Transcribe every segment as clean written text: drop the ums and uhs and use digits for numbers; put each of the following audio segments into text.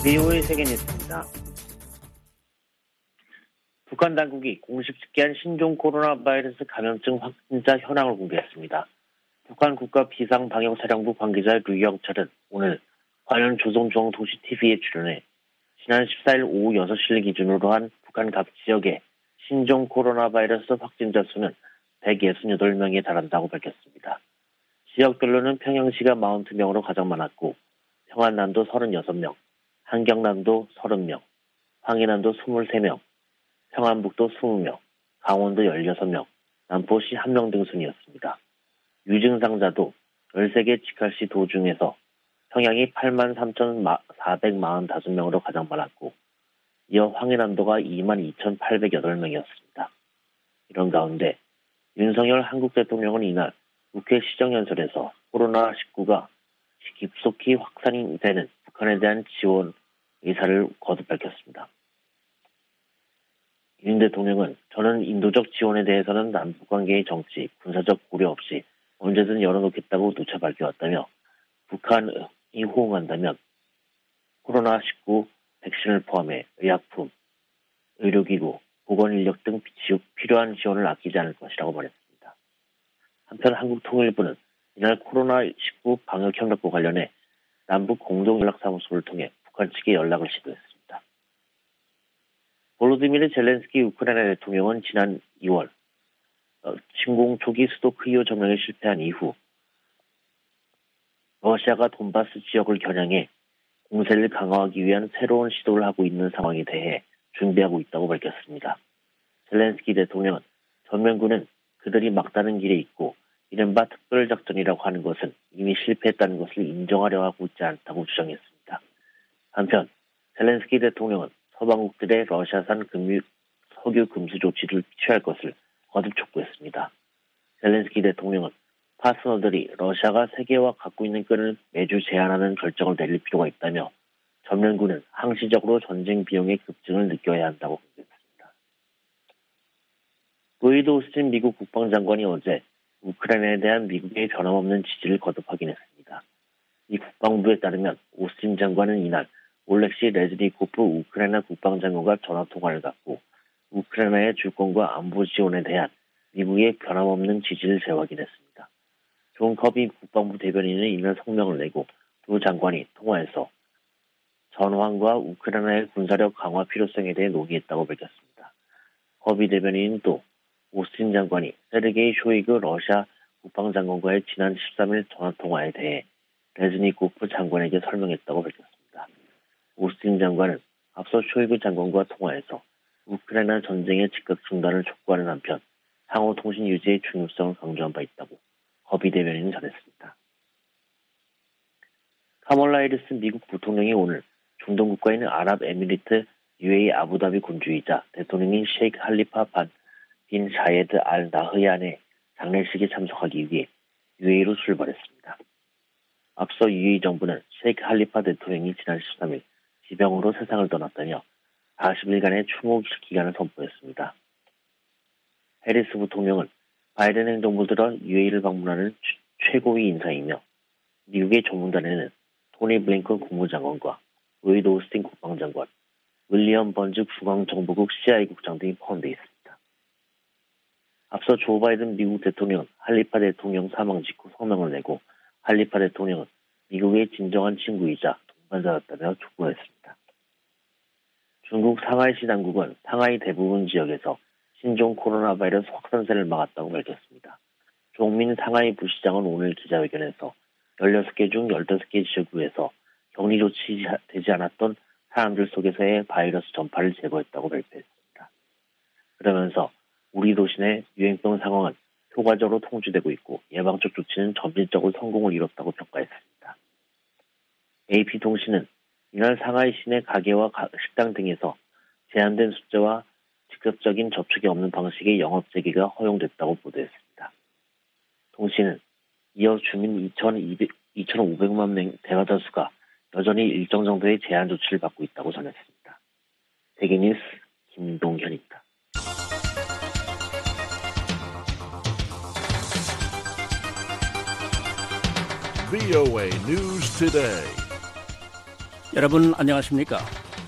VOA 세계뉴스입니다. 북한 당국이 공식 집계한 신종 코로나 바이러스 감염증 확진자 현황을 공개했습니다. 북한 국가비상방역사령부 관계자 류영철은 오늘 관련 조선중앙도시TV에 출연해 지난 14일 오후 6시를 기준으로 한 북한 각 지역의 신종 코로나 바이러스 확진자 수는 168명에 달한다고 밝혔습니다. 지역별로는 평양시가 42명으로 가장 많았고 평안남도 36명, 한경남도 30명, 황해남도 23명, 평안북도 20명, 강원도 16명, 남포시 1명 등 순이었습니다. 유증상자도 13개 직할시 도 중에서 평양이 83,445명으로 가장 많았고 이어 황해남도가 22,808명이었습니다. 이런 가운데 윤석열 한국 대통령은 이날 국회 시정연설에서 코로나19가 급속히 확산이 되는 북한에 대한 지원 의사를 거듭 밝혔습니다. 윤 대통령은 저는 인도적 지원에 대해서는 남북관계의 정치, 군사적 고려 없이 언제든 열어놓겠다고 누차 밝혀왔다며 북한이 호응한다면 코로나19 백신을 포함해 의약품, 의료기구, 보건인력 등 필요한 지원을 아끼지 않을 것이라고 말했습니다. 한편 한국통일부는 이날 코로나19 방역협력과 관련해 남북 공동연락사무소를 통해 북한 측에 연락을 시도했습니다. 볼로디미르 젤렌스키 우크라이나 대통령은 지난 2월 침공 초기 수도 크이오 점령에 실패한 이후 러시아가 돈바스 지역을 겨냥해 공세를 강화하기 위한 새로운 시도를 하고 있는 상황에 대해 준비하고 있다고 밝혔습니다. 젤렌스키 대통령은 전면군은 그들이 막다른 길에 있고 이른바 특별작전이라고 하는 것은 이미 실패했다는 것을 인정하려 하고 있지 않다고 주장했습니다. 한편 젤렌스키 대통령은 서방국들의 러시아산 석유 금수 조치를 취할 것을 거듭 촉구했습니다. 젤렌스키 대통령은 파트너들이 러시아가 세계와 갖고 있는 끈을 매주 제한하는 결정을 내릴 필요가 있다며 전면군은 항시적으로 전쟁 비용의 급증을 느껴야 한다고 강조했습니다. 로이드 오스틴 미국 국방장관이 어제 우크라이나에 대한 미국의 변함없는 지지를 거듭 확인했습니다. 미 국방부에 따르면 오스틴 장관은 이날 올렉시 레즈니코프 우크라이나 국방장관과 전화통화를 갖고 우크라이나의 주권과 안보 지원에 대한 미국의 변함없는 지지를 재확인했습니다. 존 커비 국방부 대변인은 이날 성명을 내고 두 장관이 통화에서 전황과 우크라이나의 군사력 강화 필요성에 대해 논의했다고 밝혔습니다. 커비 대변인은 또 오스틴 장관이 세르게이 쇼이그 러시아 국방장관과의 지난 13일 전화통화에 대해 레즈니코프 장관에게 설명했다고 밝혔습니다. 오스틴 장관은 앞서 쇼이그 장관과 통화에서 우크라이나 전쟁의 즉각 중단을 촉구하는 한편 상호 통신 유지의 중요성을 강조한 바 있다고 커비 대변인은 전했습니다. 카멀라 해리스 미국 부통령이 오늘 중동 국가인 아랍에미리트 UAE 아부다비 군주이자 대통령인 셰이크 할리파 빈 자예드 알 나흐얀의 장례식에 참석하기 위해 UAE로 출발했습니다. 앞서 UAE 정부는 셰이크 할리파 대통령이 지난 13일 지병으로 세상을 떠났다며 40일간의 추모 기간을 선포했습니다. 해리스 부통령은 바이든 행정부 들어 UAE를 방문하는 최고위 인사이며 미국의 조문단에는 토니 블링컨 국무장관과 로이드 오스틴 국방장관, 윌리엄 번즈 중앙정보국 CIA 국장 등이 포함되어 있습니다. 앞서 조 바이든 미국 대통령은 할리파 대통령 사망 직후 성명을 내고 할리파 대통령은 미국의 진정한 친구이자 동반자였다며 촉구했습니다. 중국 상하이시 당국은 상하이 대부분 지역에서 신종 코로나 바이러스 확산세를 막았다고 밝혔습니다. 종민 상하이 부시장은 오늘 기자회견에서 16개 중 15개 지역구에서 격리 조치되지 않았던 사람들 속에서의 바이러스 전파를 제거했다고 발표했습니다. 그러면서 우리 도시 내 유행병 상황은 효과적으로 통제되고 있고 예방적 조치는 점진적으로 성공을 이뤘다고 평가했습니다. AP통신은 이날 상하이 시내 가게와 식당 등에서 제한된 숫자와 직접적인 접촉이 없는 방식의 영업 재개가 허용됐다고 보도했습니다. 통신은 이어 주민 2,500만 명 대화자 수가 여전히 일정 정도의 제한 조치를 받고 있다고 전했습니다. 세계뉴스 김동현입니다. VOA News Today. 여러분 안녕하십니까?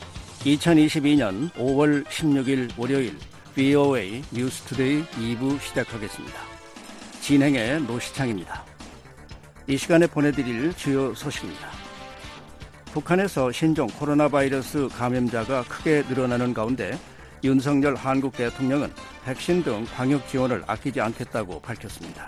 2022년 5월 16일 월요일 VOA 뉴스투데이 2부 시작하겠습니다. 진행의 노시창입니다. 이 시간에 보내드릴 주요 소식입니다. 북한에서 신종 코로나 바이러스 감염자가 크게 늘어나는 가운데 윤석열 한국 대통령은 백신 등 방역 지원을 아끼지 않겠다고 밝혔습니다.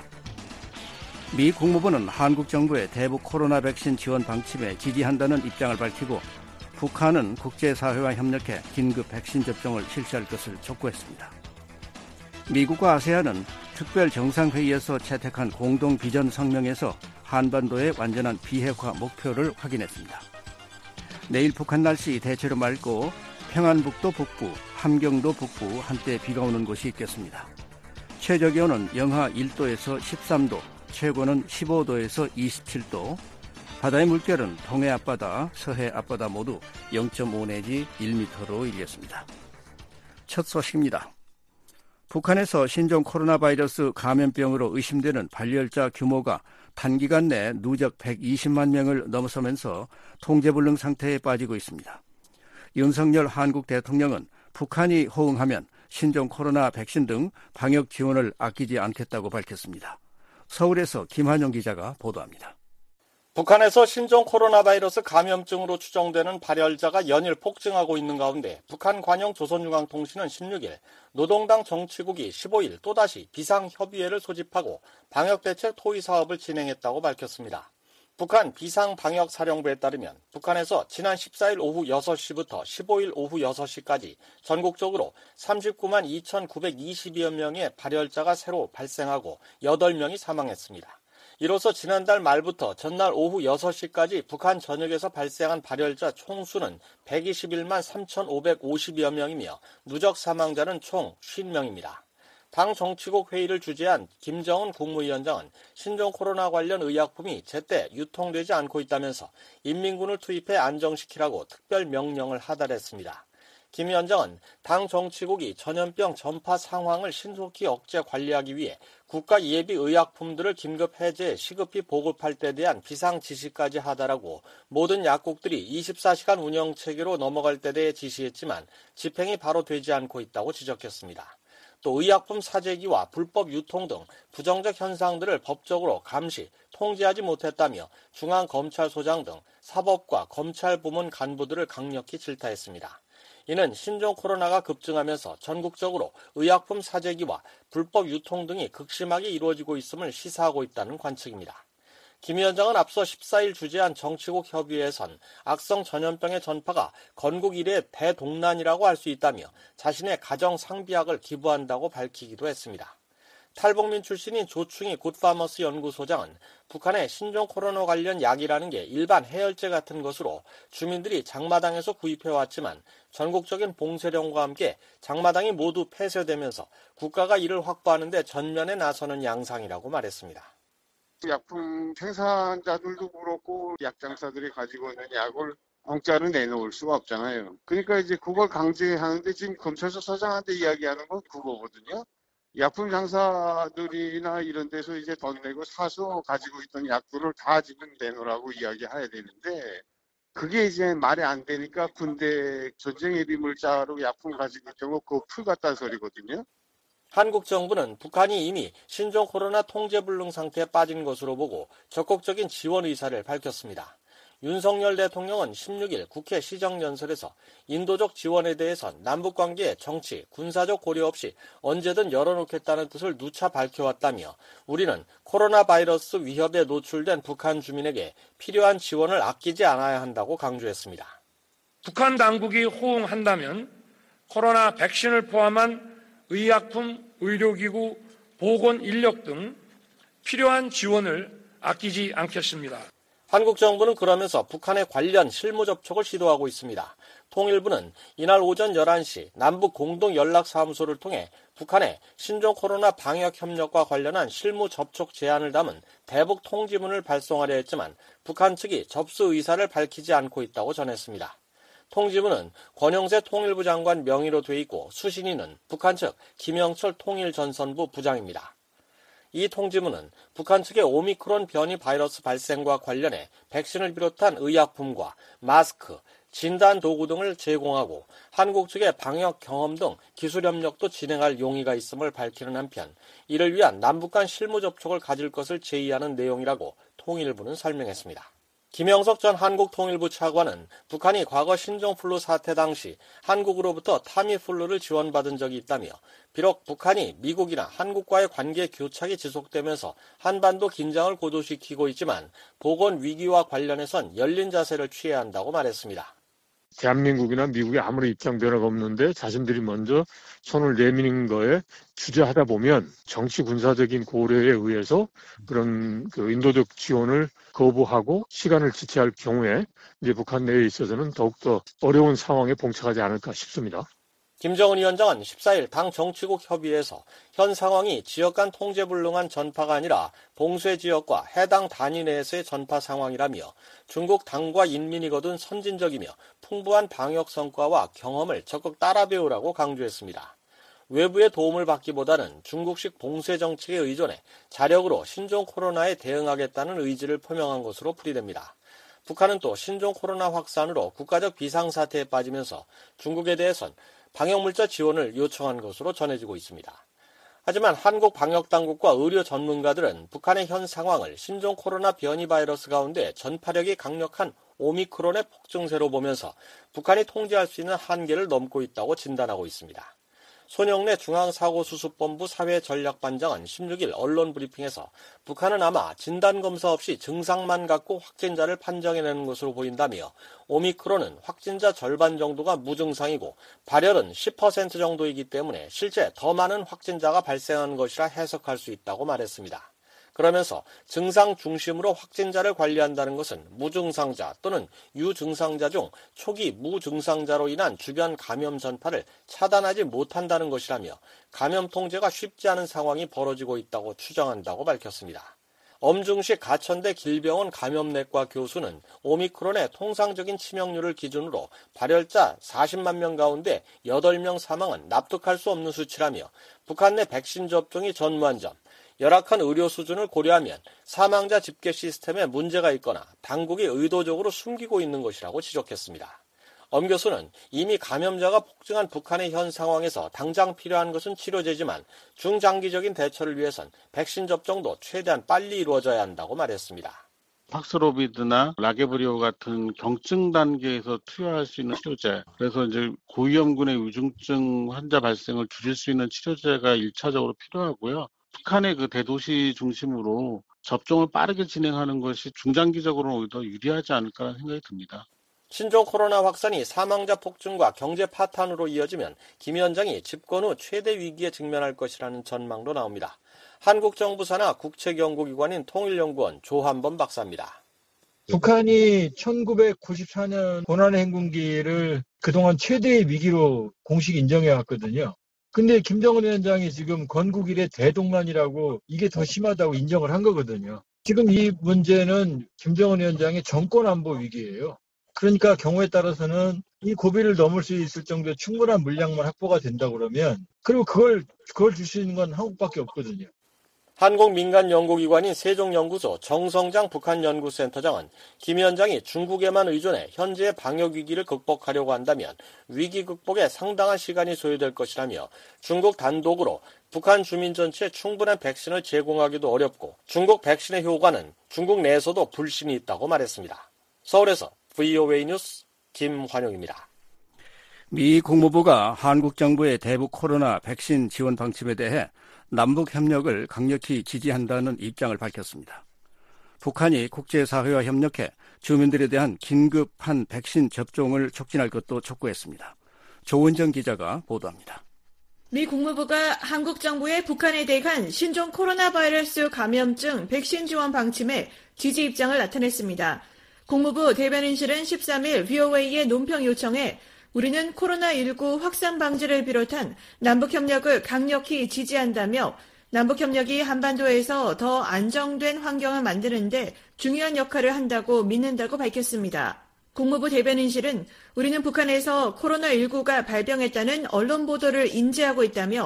미 국무부는 한국 정부의 대북 코로나 백신 지원 방침에 지지한다는 입장을 밝히고 북한은 국제사회와 협력해 긴급 백신 접종을 실시할 것을 촉구했습니다. 미국과 아세안은 특별 정상회의에서 채택한 공동 비전 성명에서 한반도의 완전한 비핵화 목표를 확인했습니다. 내일 북한 날씨 대체로 맑고 평안북도 북부, 함경도 북부 한때 비가 오는 곳이 있겠습니다. 최저기온은 영하 1도에서 13도, 최고는 15도에서 27도, 바다의 물결은 동해 앞바다, 서해 앞바다 모두 0.5 내지 1m로 일겠습니다. 첫 소식입니다. 북한에서 신종 코로나 바이러스 감염병으로 의심되는 발열자 규모가 단기간 내 누적 120만 명을 넘어서면서 통제불능 상태에 빠지고 있습니다. 윤석열 한국 대통령은 북한이 호응하면 신종 코로나 백신 등 방역 지원을 아끼지 않겠다고 밝혔습니다. 서울에서 김한영 기자가 보도합니다. 북한에서 신종 코로나 바이러스 감염증으로 추정되는 발열자가 연일 폭증하고 있는 가운데 북한 관영 조선중앙통신은 16일 노동당 정치국이 15일 또다시 비상협의회를 소집하고 방역대책 토의 사업을 진행했다고 밝혔습니다. 북한 비상방역사령부에 따르면 북한에서 지난 14일 오후 6시부터 15일 오후 6시까지 전국적으로 39만 2,922여 명의 발열자가 새로 발생하고 8명이 사망했습니다. 이로써 지난달 말부터 전날 오후 6시까지 북한 전역에서 발생한 발열자 총수는 121만 3,550여 명이며 누적 사망자는 총 50명입니다. 당 정치국 회의를 주재한 김정은 국무위원장은 신종 코로나 관련 의약품이 제때 유통되지 않고 있다면서 인민군을 투입해 안정시키라고 특별 명령을 하달했습니다. 김 위원장은 당 정치국이 전염병 전파 상황을 신속히 억제 관리하기 위해 국가 예비 의약품들을 긴급 해제해 시급히 보급할 때 대한 비상 지시까지 하달하고 모든 약국들이 24시간 운영 체계로 넘어갈 때 대해 지시했지만 집행이 바로 되지 않고 있다고 지적했습니다. 또 의약품 사재기와 불법 유통 등 부정적 현상들을 법적으로 감시, 통제하지 못했다며 중앙검찰소장 등 사법과 검찰부문 간부들을 강력히 질타했습니다. 이는 신종 코로나가 급증하면서 전국적으로 의약품 사재기와 불법 유통 등이 극심하게 이루어지고 있음을 시사하고 있다는 관측입니다. 김 위원장은 앞서 14일 주재한 정치국 협의회에선 악성 전염병의 전파가 건국 이래 대동난이라고 할 수 있다며 자신의 가정 상비약을 기부한다고 밝히기도 했습니다. 탈북민 출신인 조충희 굿파머스 연구소장은 북한의 신종 코로나 관련 약이라는 게 일반 해열제 같은 것으로 주민들이 장마당에서 구입해왔지만 전국적인 봉쇄령과 함께 장마당이 모두 폐쇄되면서 국가가 이를 확보하는 데 전면에 나서는 양상이라고 말했습니다. 약품 생산자들도 그렇고 약장사들이 가지고 있는 약을 공짜로 내놓을 수가 없잖아요. 그러니까 이제 그걸 강제하는데 지금 검찰서 서장한테 이야기하는 건 그거거든요. 약품 장사들이나 이런 데서 이제 돈 내고 사서 가지고 있던 약들을 다 지금 내놓으라고 이야기해야 되는데 그게 이제 말이 안 되니까 군대 전쟁의 비물자로 약품 가지고 있던 거 그거 풀 같다는 소리거든요. 한국 정부는 북한이 이미 신종 코로나 통제불능 상태에 빠진 것으로 보고 적극적인 지원 의사를 밝혔습니다. 윤석열 대통령은 16일 국회 시정연설에서 인도적 지원에 대해선 남북관계의 정치, 군사적 고려 없이 언제든 열어놓겠다는 뜻을 누차 밝혀왔다며 우리는 코로나 바이러스 위협에 노출된 북한 주민에게 필요한 지원을 아끼지 않아야 한다고 강조했습니다. 북한 당국이 호응한다면 코로나 백신을 포함한 의약품, 의료기구, 보건 인력 등 필요한 지원을 아끼지 않겠습니다. 한국 정부는 그러면서 북한의 관련 실무 접촉을 시도하고 있습니다. 통일부는 이날 오전 11시 남북 공동연락사무소를 통해 북한의 신종 코로나 방역 협력과 관련한 실무 접촉 제안을 담은 대북 통지문을 발송하려 했지만 북한 측이 접수 의사를 밝히지 않고 있다고 전했습니다. 통지문은 권영세 통일부 장관 명의로 돼 있고 수신인은 북한 측 김영철 통일전선부 부장입니다. 이 통지문은 북한 측의 오미크론 변이 바이러스 발생과 관련해 백신을 비롯한 의약품과 마스크, 진단 도구 등을 제공하고 한국 측의 방역 경험 등 기술 협력도 진행할 용의가 있음을 밝히는 한편 이를 위한 남북 간 실무 접촉을 가질 것을 제의하는 내용이라고 통일부는 설명했습니다. 김영석 전 한국통일부 차관은 북한이 과거 신종플루 사태 당시 한국으로부터 타미플루를 지원받은 적이 있다며 비록 북한이 미국이나 한국과의 관계 교착이 지속되면서 한반도 긴장을 고조시키고 있지만 보건 위기와 관련해선 열린 자세를 취해야 한다고 말했습니다. 대한민국이나 미국이 아무리 입장 변화가 없는데 자신들이 먼저 손을 내미는 거에 주저하다 보면 정치 군사적인 고려에 의해서 그런 인도적 지원을 거부하고 시간을 지체할 경우에 이제 북한 내에 있어서는 더욱더 어려운 상황에 봉착하지 않을까 싶습니다. 김정은 위원장은 14일 당 정치국 협의회에서 현 상황이 지역 간 통제불능한 전파가 아니라 봉쇄 지역과 해당 단위 내에서의 전파 상황이라며 중국 당과 인민이 거둔 선진적이며 풍부한 방역 성과와 경험을 적극 따라 배우라고 강조했습니다. 외부의 도움을 받기보다는 중국식 봉쇄 정책에 의존해 자력으로 신종 코로나에 대응하겠다는 의지를 표명한 것으로 풀이됩니다. 북한은 또 신종 코로나 확산으로 국가적 비상사태에 빠지면서 중국에 대해선 방역물자 지원을 요청한 것으로 전해지고 있습니다. 하지만 한국 방역당국과 의료 전문가들은 북한의 현 상황을 신종 코로나 변이 바이러스 가운데 전파력이 강력한 오미크론의 폭증세로 보면서 북한이 통제할 수 있는 한계를 넘고 있다고 진단하고 있습니다. 손영래 중앙사고수습본부 사회전략반장은 16일 언론 브리핑에서 북한은 아마 진단검사 없이 증상만 갖고 확진자를 판정해내는 것으로 보인다며 오미크론은 확진자 절반 정도가 무증상이고 발열은 10% 정도이기 때문에 실제 더 많은 확진자가 발생하는 것이라 해석할 수 있다고 말했습니다. 그러면서 증상 중심으로 확진자를 관리한다는 것은 무증상자 또는 유증상자 중 초기 무증상자로 인한 주변 감염 전파를 차단하지 못한다는 것이라며 감염 통제가 쉽지 않은 상황이 벌어지고 있다고 추정한다고 밝혔습니다. 엄중식 가천대 길병원 감염내과 교수는 오미크론의 통상적인 치명률을 기준으로 발열자 40만 명 가운데 8명 사망은 납득할 수 없는 수치라며 북한 내 백신 접종이 전무한 점, 열악한 의료 수준을 고려하면 사망자 집계 시스템에 문제가 있거나 당국이 의도적으로 숨기고 있는 것이라고 지적했습니다. 엄 교수는 이미 감염자가 폭증한 북한의 현 상황에서 당장 필요한 것은 치료제지만 중장기적인 대처를 위해선 백신 접종도 최대한 빨리 이루어져야 한다고 말했습니다. 팍스로비드나 라게브리오 같은 경증 단계에서 투여할 수 있는 치료제, 그래서 이제 고위험군의 위중증 환자 발생을 줄일 수 있는 치료제가 1차적으로 필요하고요. 북한의 그 대도시 중심으로 접종을 빠르게 진행하는 것이 중장기적으로는 오히려 더 유리하지 않을까라는 생각이 듭니다. 신종 코로나 확산이 사망자 폭증과 경제 파탄으로 이어지면 김 위원장이 집권 후 최대 위기에 직면할 것이라는 전망도 나옵니다. 한국 정부 산하 국책연구기관인 통일연구원 조한범 박사입니다. 북한이 1994년 고난의 행군기를 그동안 최대의 위기로 공식 인정해왔거든요. 근데 김정은 위원장이 지금 건국 이래 대동란이라고 이게 더 심하다고 인정을 한 거거든요. 지금 이 문제는 김정은 위원장의 정권 안보 위기예요. 그러니까 경우에 따라서는 이 고비를 넘을 수 있을 정도의 충분한 물량만 확보가 된다 그러면 그리고 그걸 줄 수 있는 건 한국밖에 없거든요. 한국 민간연구기관인 세종연구소 정성장 북한연구센터장은 김 위원장이 중국에만 의존해 현재의 방역위기를 극복하려고 한다면 위기 극복에 상당한 시간이 소요될 것이라며 중국 단독으로 북한 주민 전체에 충분한 백신을 제공하기도 어렵고 중국 백신의 효과는 중국 내에서도 불신이 있다고 말했습니다. 서울에서 VOA 뉴스 김환용입니다. 미 국무부가 한국 정부의 대북 코로나 백신 지원 방침에 대해 남북 협력을 강력히 지지한다는 입장을 밝혔습니다. 북한이 국제사회와 협력해 주민들에 대한 긴급한 백신 접종을 촉진할 것도 촉구했습니다. 조은정 기자가 보도합니다. 미 국무부가 한국 정부의 북한에 대한 신종 코로나 바이러스 감염증 백신 지원 방침에 지지 입장을 나타냈습니다. 국무부 대변인실은 13일 VOA의 논평 요청에 우리는 코로나19 확산 방지를 비롯한 남북협력을 강력히 지지한다며 남북협력이 한반도에서 더 안정된 환경을 만드는 데 중요한 역할을 한다고 믿는다고 밝혔습니다. 국무부 대변인실은 우리는 북한에서 코로나19가 발병했다는 언론 보도를 인지하고 있다며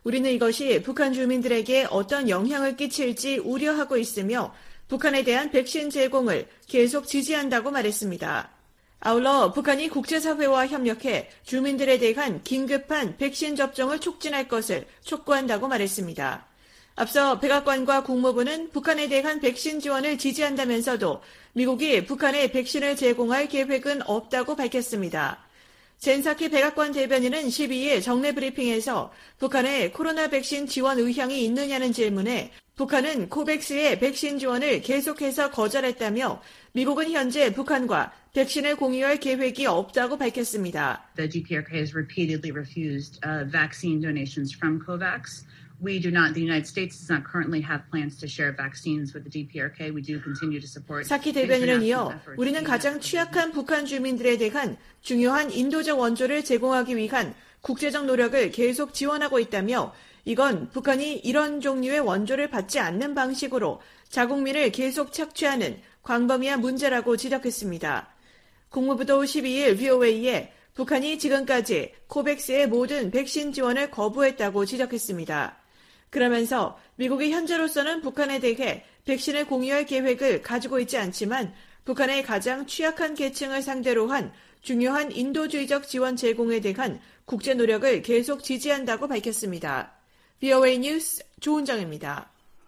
우리는 이것이 북한 주민들에게 어떤 영향을 끼칠지 우려하고 있으며 북한에 대한 백신 제공을 계속 지지한다고 말했습니다. 아울러 북한이 국제사회와 협력해 주민들에 대한 긴급한 백신 접종을 촉진할 것을 촉구한다고 말했습니다. 앞서 백악관과 국무부는 북한에 대한 백신 지원을 지지한다면서도 미국이 북한에 백신을 제공할 계획은 없다고 밝혔습니다. 젠사키 백악관 대변인은 12일 정례 브리핑에서 북한에 코로나 백신 지원 의향이 있느냐는 질문에 북한은 코백스의 백신 지원을 계속해서 거절했다며 미국은 현재 북한과 백신을 공유할 계획이 없다고 밝혔습니다. The DPRK has repeatedly refused vaccine donations from COVAX. We do not, the United States does not currently have plans to share vaccines with the DPRK. We do continue to support. 사키 대변인은 이어 우리는 가장 취약한 북한 주민들에 대한 중요한 인도적 원조를 제공하기 위한 국제적 노력을 계속 지원하고 있다며 이건 북한이 이런 종류의 원조를 받지 않는 방식으로 자국민을 계속 착취하는 광범위한 문제라고 지적했습니다. 국무부도 12일 VOA에 북한이 지금까지 코백스의 모든 백신 지원을 거부했다고 지적했습니다. 그러면서 미국이 현재로서는 북한에 대해 백신을 공유할 계획을 가지고 있지 않지만 북한의 가장 취약한 계층을 상대로 한 중요한 인도주의적 지원 제공에 대한 국제 노력을 계속 지지한다고 밝혔습니다. VOA 뉴스 조은정입니다.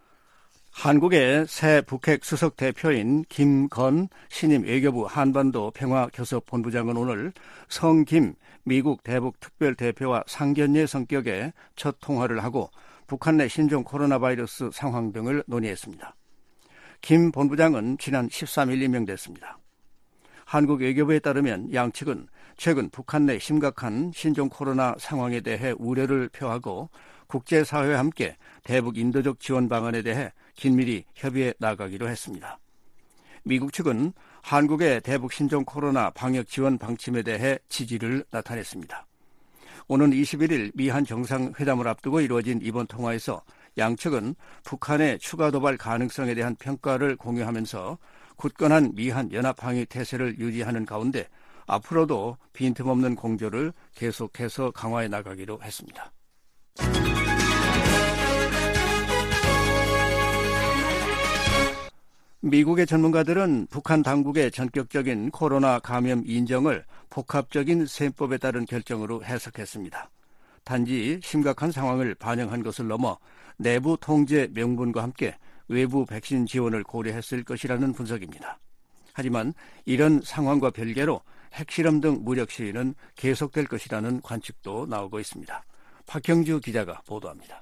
한국의 새 북핵 수석 대표인 김건 신임 외교부 한반도 평화교섭본부장은 오늘 성김 미국 대북 특별대표와 상견례 성격의 첫 통화를 하고 북한 내 신종 코로나 바이러스 상황 등을 논의했습니다. 김 본부장은 지난 13일 임명됐습니다. 한국 외교부에 따르면 양측은 최근 북한 내 심각한 신종 코로나 상황에 대해 우려를 표하고 국제사회와 함께 대북 인도적 지원 방안에 대해 긴밀히 협의해 나가기로 했습니다. 미국 측은 한국의 대북 신종 코로나 방역 지원 방침에 대해 지지를 나타냈습니다. 오는 21일 미한 정상회담을 앞두고 이루어진 이번 통화에서 양측은 북한의 추가 도발 가능성에 대한 평가를 공유하면서 굳건한 미한 연합항의 태세를 유지하는 가운데 앞으로도 빈틈없는 공조를 계속해서 강화해 나가기로 했습니다. 미국의 전문가들은 북한 당국의 전격적인 코로나 감염 인정을 복합적인 셈법에 따른 결정으로 해석했습니다. 단지 심각한 상황을 반영한 것을 넘어 내부 통제 명분과 함께 외부 백신 지원을 고려했을 것이라는 분석입니다. 하지만 이런 상황과 별개로 핵실험 등 무력 시위는 계속될 것이라는 관측도 나오고 있습니다. 박형주 기자가 보도합니다.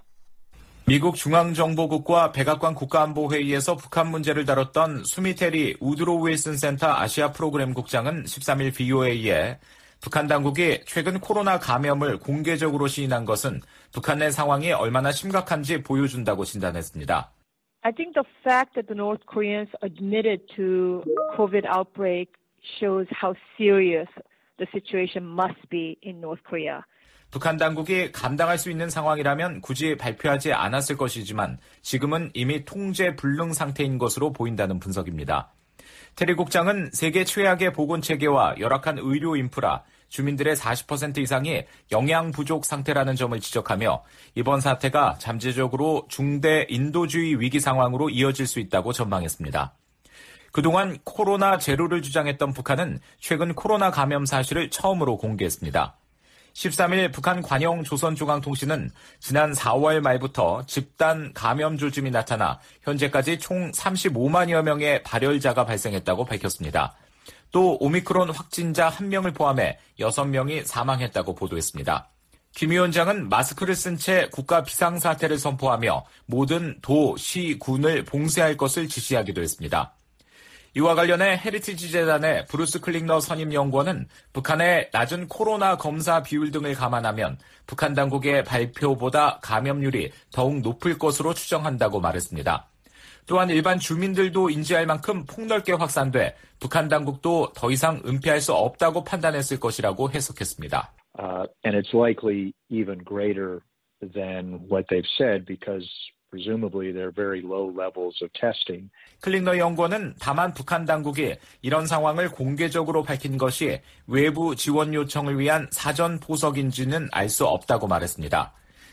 미국 중앙정보국과 백악관 국가안보회의에서 북한 문제를 다뤘던 수미테리 우드로 윌슨 센터 아시아 프로그램 국장은 13일 VOA에 북한 당국이 최근 코로나 감염을 공개적으로 시인한 것은 북한 내 상황이 얼마나 심각한지 보여준다고 진단했습니다. I think the fact that the North Koreans admitted to COVID outbreak shows how serious the situation must be in North Korea. 북한 당국이 감당할 수 있는 상황이라면 굳이 발표하지 않았을 것이지만 지금은 이미 통제 불능 상태인 것으로 보인다는 분석입니다. 테리 국장은 세계 최악의 보건체계와 열악한 의료 인프라, 주민들의 40% 이상이 영양 부족 상태라는 점을 지적하며 이번 사태가 잠재적으로 중대 인도주의 위기 상황으로 이어질 수 있다고 전망했습니다. 그동안 코로나 제로를 주장했던 북한은 최근 코로나 감염 사실을 처음으로 공개했습니다. 13일 북한 관영 조선중앙통신은 지난 4월 말부터 집단 감염 조짐이 나타나 현재까지 총 35만여 명의 발열자가 발생했다고 밝혔습니다. 또 오미크론 확진자 1명을 포함해 6명이 사망했다고 보도했습니다. 김 위원장은 마스크를 쓴 채 국가 비상사태를 선포하며 모든 도, 시, 군을 봉쇄할 것을 지시하기도 했습니다. 이와 관련해 헤리티지 재단의 브루스 클링너 선임연구원은 북한의 낮은 코로나 검사 비율 등을 감안하면 북한 당국의 발표보다 감염률이 더욱 높을 것으로 추정한다고 말했습니다. 또한 일반 주민들도 인지할 만큼 폭넓게 확산돼 북한 당국도 더 이상 은폐할 수 없다고 판단했을 것이라고 해석했습니다. And it's likely even greater than what they've said because presumably there are very low levels of testing. 클링너 연구원은 다만 북한 당국이 이런 상황을 공개적으로 밝힌 것이 외부 지원 요청을 위한 사전 포석인지는 알 수 없다고 말했습니다.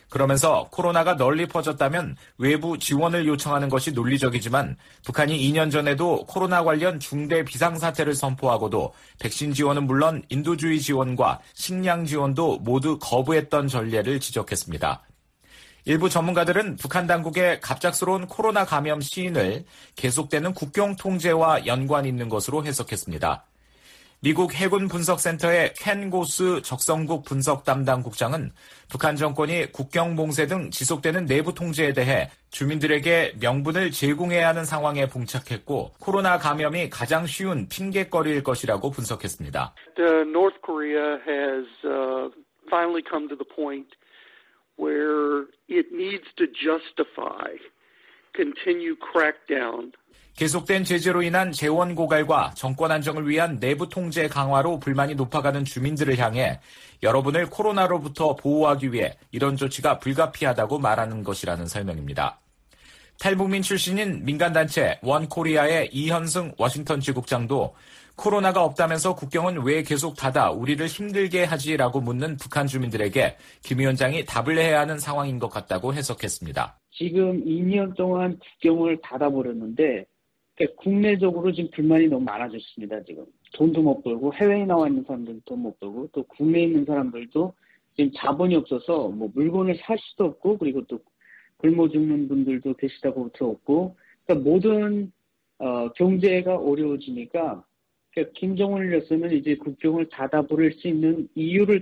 그러면서 코로나가 널리 퍼졌다면 외부 지원을 요청하는 것이 논리적이지만 북한이 2년 전에도 코로나 관련 중대 비상사태를 선포하고도 백신 지원은 물론 인도주의 지원과 식량 지원도 모두 거부했던 전례를 지적했습니다. 일부 전문가들은 북한 당국의 갑작스러운 코로나 감염 시인을 계속되는 국경 통제와 연관이 있는 것으로 해석했습니다. 미국 해군 분석센터의 켄 고스 적성국 분석 담당 국장은 북한 정권이 국경 봉쇄 등 지속되는 내부 통제에 대해 주민들에게 명분을 제공해야 하는 상황에 봉착했고 코로나 감염이 가장 쉬운 핑계거리일 것이라고 분석했습니다. North Korea has finally come to the point where it needs to justify continued crackdown. 계속된 제재로 인한 재원 고갈과 정권 안정을 위한 내부 통제 강화로 불만이 높아가는 주민들을 향해 여러분을 코로나로부터 보호하기 위해 이런 조치가 불가피하다고 말하는 것이라는 설명입니다. 탈북민 출신인 민간단체 원코리아의 이현승 워싱턴 지국장도 코로나가 없다면서 국경은 왜 계속 닫아 우리를 힘들게 하지라고 묻는 북한 주민들에게 김 위원장이 답을 해야 하는 상황인 것 같다고 해석했습니다. 지금 2년 동안 국경을 닫아버렸는데 국내적으로 지금 불만이 너무 많아졌습니다. 지금 돈도 못 벌고 해외에 나와 있는 사람들도 돈 못 벌고 또 국내에 있는 사람들도 지금 자본이 없어서 뭐 물건을 살 수도 없고 그리고 또 굶어 죽는 분들도 계시다고 들었고 그러니까 모든 경제가 어려워지니까 그러니까 김정은이었으면 이제 국경을 닫아버릴 수 있는 이유를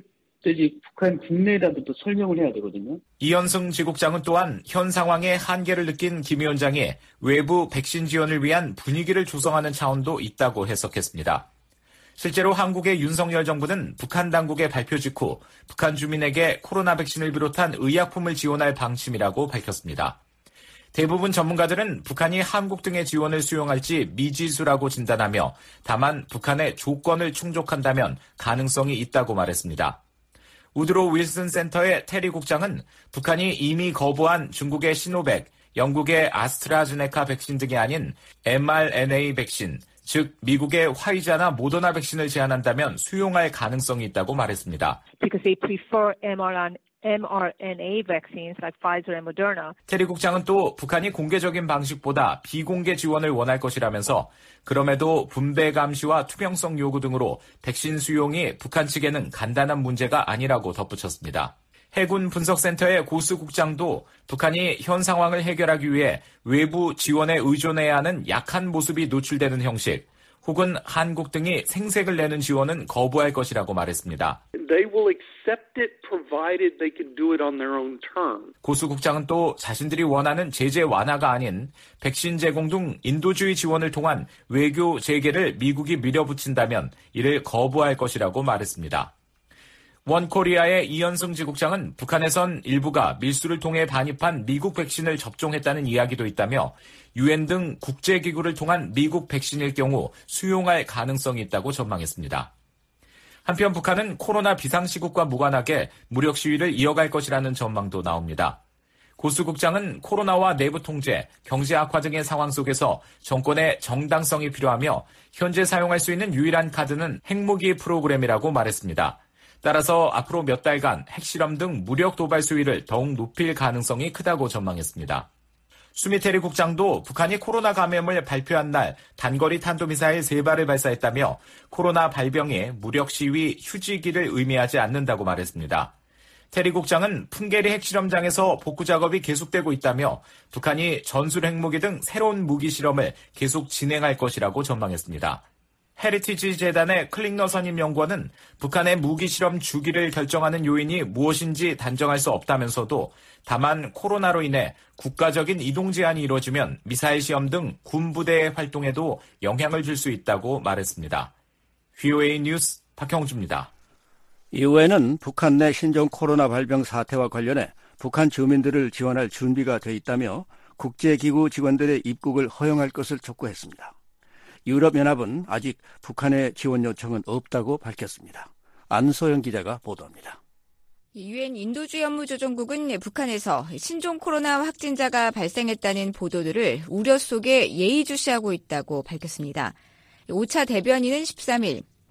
북한 국내에다도 또 설명을 해야 되거든요. 이현승 지국장은 또한 현 상황의 한계를 느낀 김 위원장이 외부 백신 지원을 위한 분위기를 조성하는 차원도 있다고 해석했습니다. 실제로 한국의 윤석열 정부는 북한 당국의 발표 직후 북한 주민에게 코로나 백신을 비롯한 의약품을 지원할 방침이라고 밝혔습니다. 대부분 전문가들은 북한이 한국 등의 지원을 수용할지 미지수라고 진단하며 다만 북한의 조건을 충족한다면 가능성이 있다고 말했습니다. 우드로 윌슨 센터의 테리 국장은 북한이 이미 거부한 중국의 시노백, 영국의 아스트라제네카 백신 등이 아닌 mRNA 백신, 즉 미국의 화이자나 모더나 백신을 제안한다면 수용할 가능성이 있다고 말했습니다. Because they prefer mRNA vaccines like Pfizer and Moderna. 테리 국장은 또 북한이 공개적인 방식보다 비공개 지원을 원할 것이라면서 그럼에도 분배 감시와 투명성 요구 등으로 백신 수용이 북한 측에는 간단한 문제가 아니라고 덧붙였습니다. 해군 분석센터의 고스 국장도 북한이 현 상황을 해결하기 위해 외부 지원에 의존해야 하는 약한 모습이 노출되는 형식 혹은 한국 등이 생색을 내는 지원은 거부할 것이라고 말했습니다. They will accept it provided they can do it on their own terms. 고수 국장은 또 자신들이 원하는 제재 완화가 아닌 백신 제공 등 인도주의 지원을 통한 외교 재개를 미국이 밀어붙인다면 이를 거부할 것이라고 말했습니다. 원코리아의 이현승 지국장은 북한에선 일부가 밀수를 통해 반입한 미국 백신을 접종했다는 이야기도 있다며 유엔 등 국제기구를 통한 미국 백신일 경우 수용할 가능성이 있다고 전망했습니다. 한편 북한은 코로나 비상시국과 무관하게 무력 시위를 이어갈 것이라는 전망도 나옵니다. 고수 국장은 코로나와 내부 통제, 경제 악화 등의 상황 속에서 정권의 정당성이 필요하며 현재 사용할 수 있는 유일한 카드는 핵무기 프로그램이라고 말했습니다. 따라서 앞으로 몇 달간 핵실험 등 무력 도발 수위를 더욱 높일 가능성이 크다고 전망했습니다. 수미테리 국장도 북한이 코로나 감염을 발표한 날 단거리 탄도미사일 3발을 발사했다며 코로나 발병이 무력 시위 휴지기를 의미하지 않는다고 말했습니다. 테리 국장은 풍계리 핵실험장에서 복구 작업이 계속되고 있다며 북한이 전술 핵무기 등 새로운 무기 실험을 계속 진행할 것이라고 전망했습니다. 헤리티지 재단의 클링너 선임 연구원은 북한의 무기 실험 주기를 결정하는 요인이 무엇인지 단정할 수 없다면서도 다만 코로나로 인해 국가적인 이동 제한이 이루어지면 미사일 시험 등 군부대의 활동에도 영향을 줄 수 있다고 말했습니다. VOA 뉴스 박형주입니다. 이후에는 북한 내 신종 코로나 발병 사태와 관련해 북한 주민들을 지원할 준비가 돼 있다며 국제기구 직원들의 입국을 허용할 것을 촉구했습니다. 유럽연합은 아직 북한의 지원 요청은 없다고 밝혔습니다. 안소영 기자가 보도합니다. 유엔 인도주의 업무조정국은 북한에서 신종 코로나 확진자가 발생했다는 보도들을 우려 속에 예의주시하고 있다고 밝혔습니다. 5차 대변인은 13일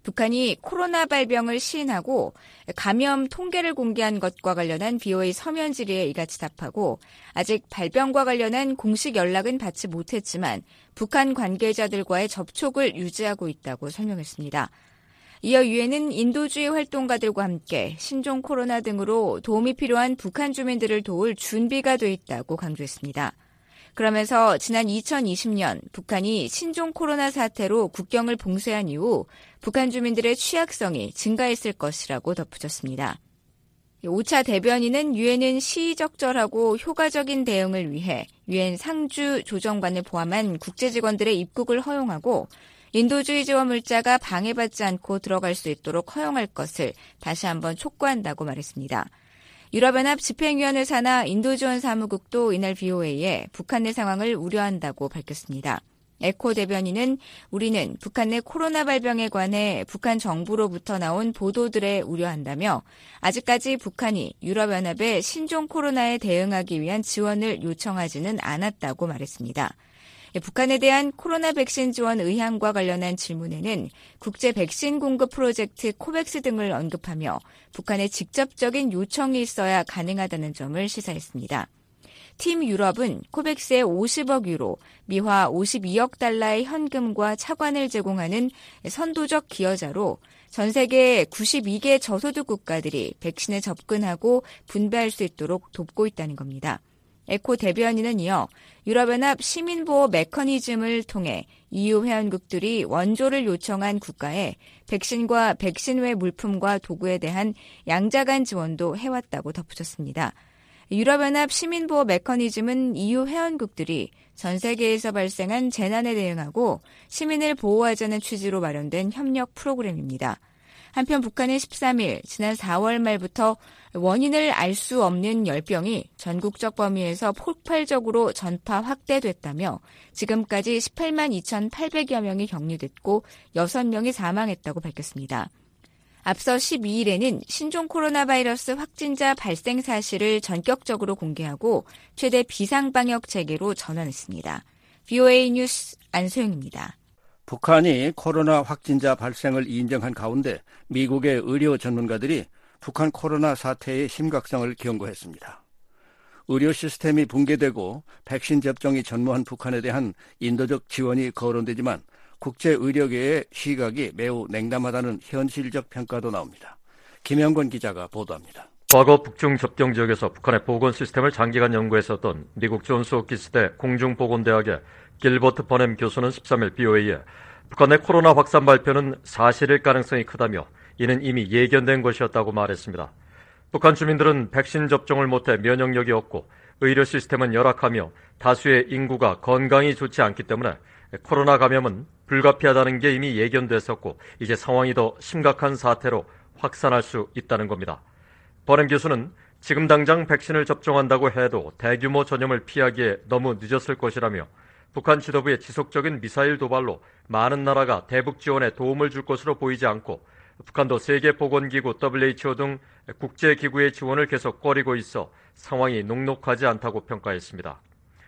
북한이 코로나 발병을 시인하고 감염 통계를 공개한 것과 관련한 BOA 서면 질의에 이같이 답하고 아직 발병과 관련한 공식 연락은 받지 못했지만 북한 관계자들과의 접촉을 유지하고 있다고 설명했습니다. 이어 유엔은 인도주의 활동가들과 함께 신종 코로나 등으로 도움이 필요한 북한 주민들을 도울 준비가 돼 있다고 강조했습니다. 그러면서 지난 2020년 북한이 신종 코로나 사태로 국경을 봉쇄한 이후 북한 주민들의 취약성이 증가했을 것이라고 덧붙였습니다. 5차 대변인은 유엔은 시의적절하고 효과적인 대응을 위해 유엔 상주 조정관을 포함한 국제직원들의 입국을 허용하고 인도주의 지원 물자가 방해받지 않고 들어갈 수 있도록 허용할 것을 다시 한번 촉구한다고 말했습니다. 유럽연합 집행위원회 산하 인도지원 사무국도 이날 BOA에 북한 내 상황을 우려한다고 밝혔습니다. 에코 대변인은 우리는 북한 내 코로나 발병에 관해 북한 정부로부터 나온 보도들에 우려한다며 아직까지 북한이 유럽연합에 신종 코로나에 대응하기 위한 지원을 요청하지는 않았다고 말했습니다. 북한에 대한 코로나 백신 지원 의향과 관련한 질문에는 국제 백신 공급 프로젝트 코백스 등을 언급하며 북한의 직접적인 요청이 있어야 가능하다는 점을 시사했습니다. 팀 유럽은 코백스에 50억 유로, 미화 52억 달러의 현금과 차관을 제공하는 선도적 기여자로 전 세계 92개 저소득 국가들이 백신에 접근하고 분배할 수 있도록 돕고 있다는 겁니다. 에코 대변인은 이어 유럽연합 시민보호 메커니즘을 통해 EU 회원국들이 원조를 요청한 국가에 백신과 백신 외 물품과 도구에 대한 양자간 지원도 해왔다고 덧붙였습니다. 유럽연합 시민보호 메커니즘은 EU 회원국들이 전 세계에서 발생한 재난에 대응하고 시민을 보호하자는 취지로 마련된 협력 프로그램입니다. 한편 북한은 13일 지난 4월 말부터 원인을 알 수 없는 열병이 전국적 범위에서 폭발적으로 전파 확대됐다며 지금까지 18만 2,800여 명이 격리됐고 6명이 사망했다고 밝혔습니다. 앞서 12일에는 신종 코로나 바이러스 확진자 발생 사실을 전격적으로 공개하고 최대 비상방역 체계로 전환했습니다. BOA 뉴스 안소영입니다. 북한이 코로나 확진자 발생을 인정한 가운데 미국의 의료 전문가들이 북한 코로나 사태의 심각성을 경고했습니다. 의료 시스템이 붕괴되고 백신 접종이 전무한 북한에 대한 인도적 지원이 거론되지만 국제의료계의 시각이 매우 냉담하다는 현실적 평가도 나옵니다. 김영권 기자가 보도합니다. 과거 북중 접경 지역에서 북한의 보건 시스템을 장기간 연구했었던 미국 존스 홉킨스대 공중보건대학의 길버트 버넴 교수는 13일 BOA에 북한 내 코로나 확산 발표는 사실일 가능성이 크다며 이는 이미 예견된 것이었다고 말했습니다. 북한 주민들은 백신 접종을 못해 면역력이 없고 의료 시스템은 열악하며 다수의 인구가 건강이 좋지 않기 때문에 코로나 감염은 불가피하다는 게 이미 예견됐었고 이제 상황이 더 심각한 사태로 확산할 수 있다는 겁니다. 버넴 교수는 지금 당장 백신을 접종한다고 해도 대규모 전염을 피하기에 너무 늦었을 것이라며 북한 지도부의 지속적인 미사일 도발로 많은 나라가 대북 지원에 도움을 줄 것으로 보이지 않고 북한도 세계보건기구 WHO 등 국제기구의 지원을 계속 꺼리고 있어 상황이 녹록하지 않다고 평가했습니다.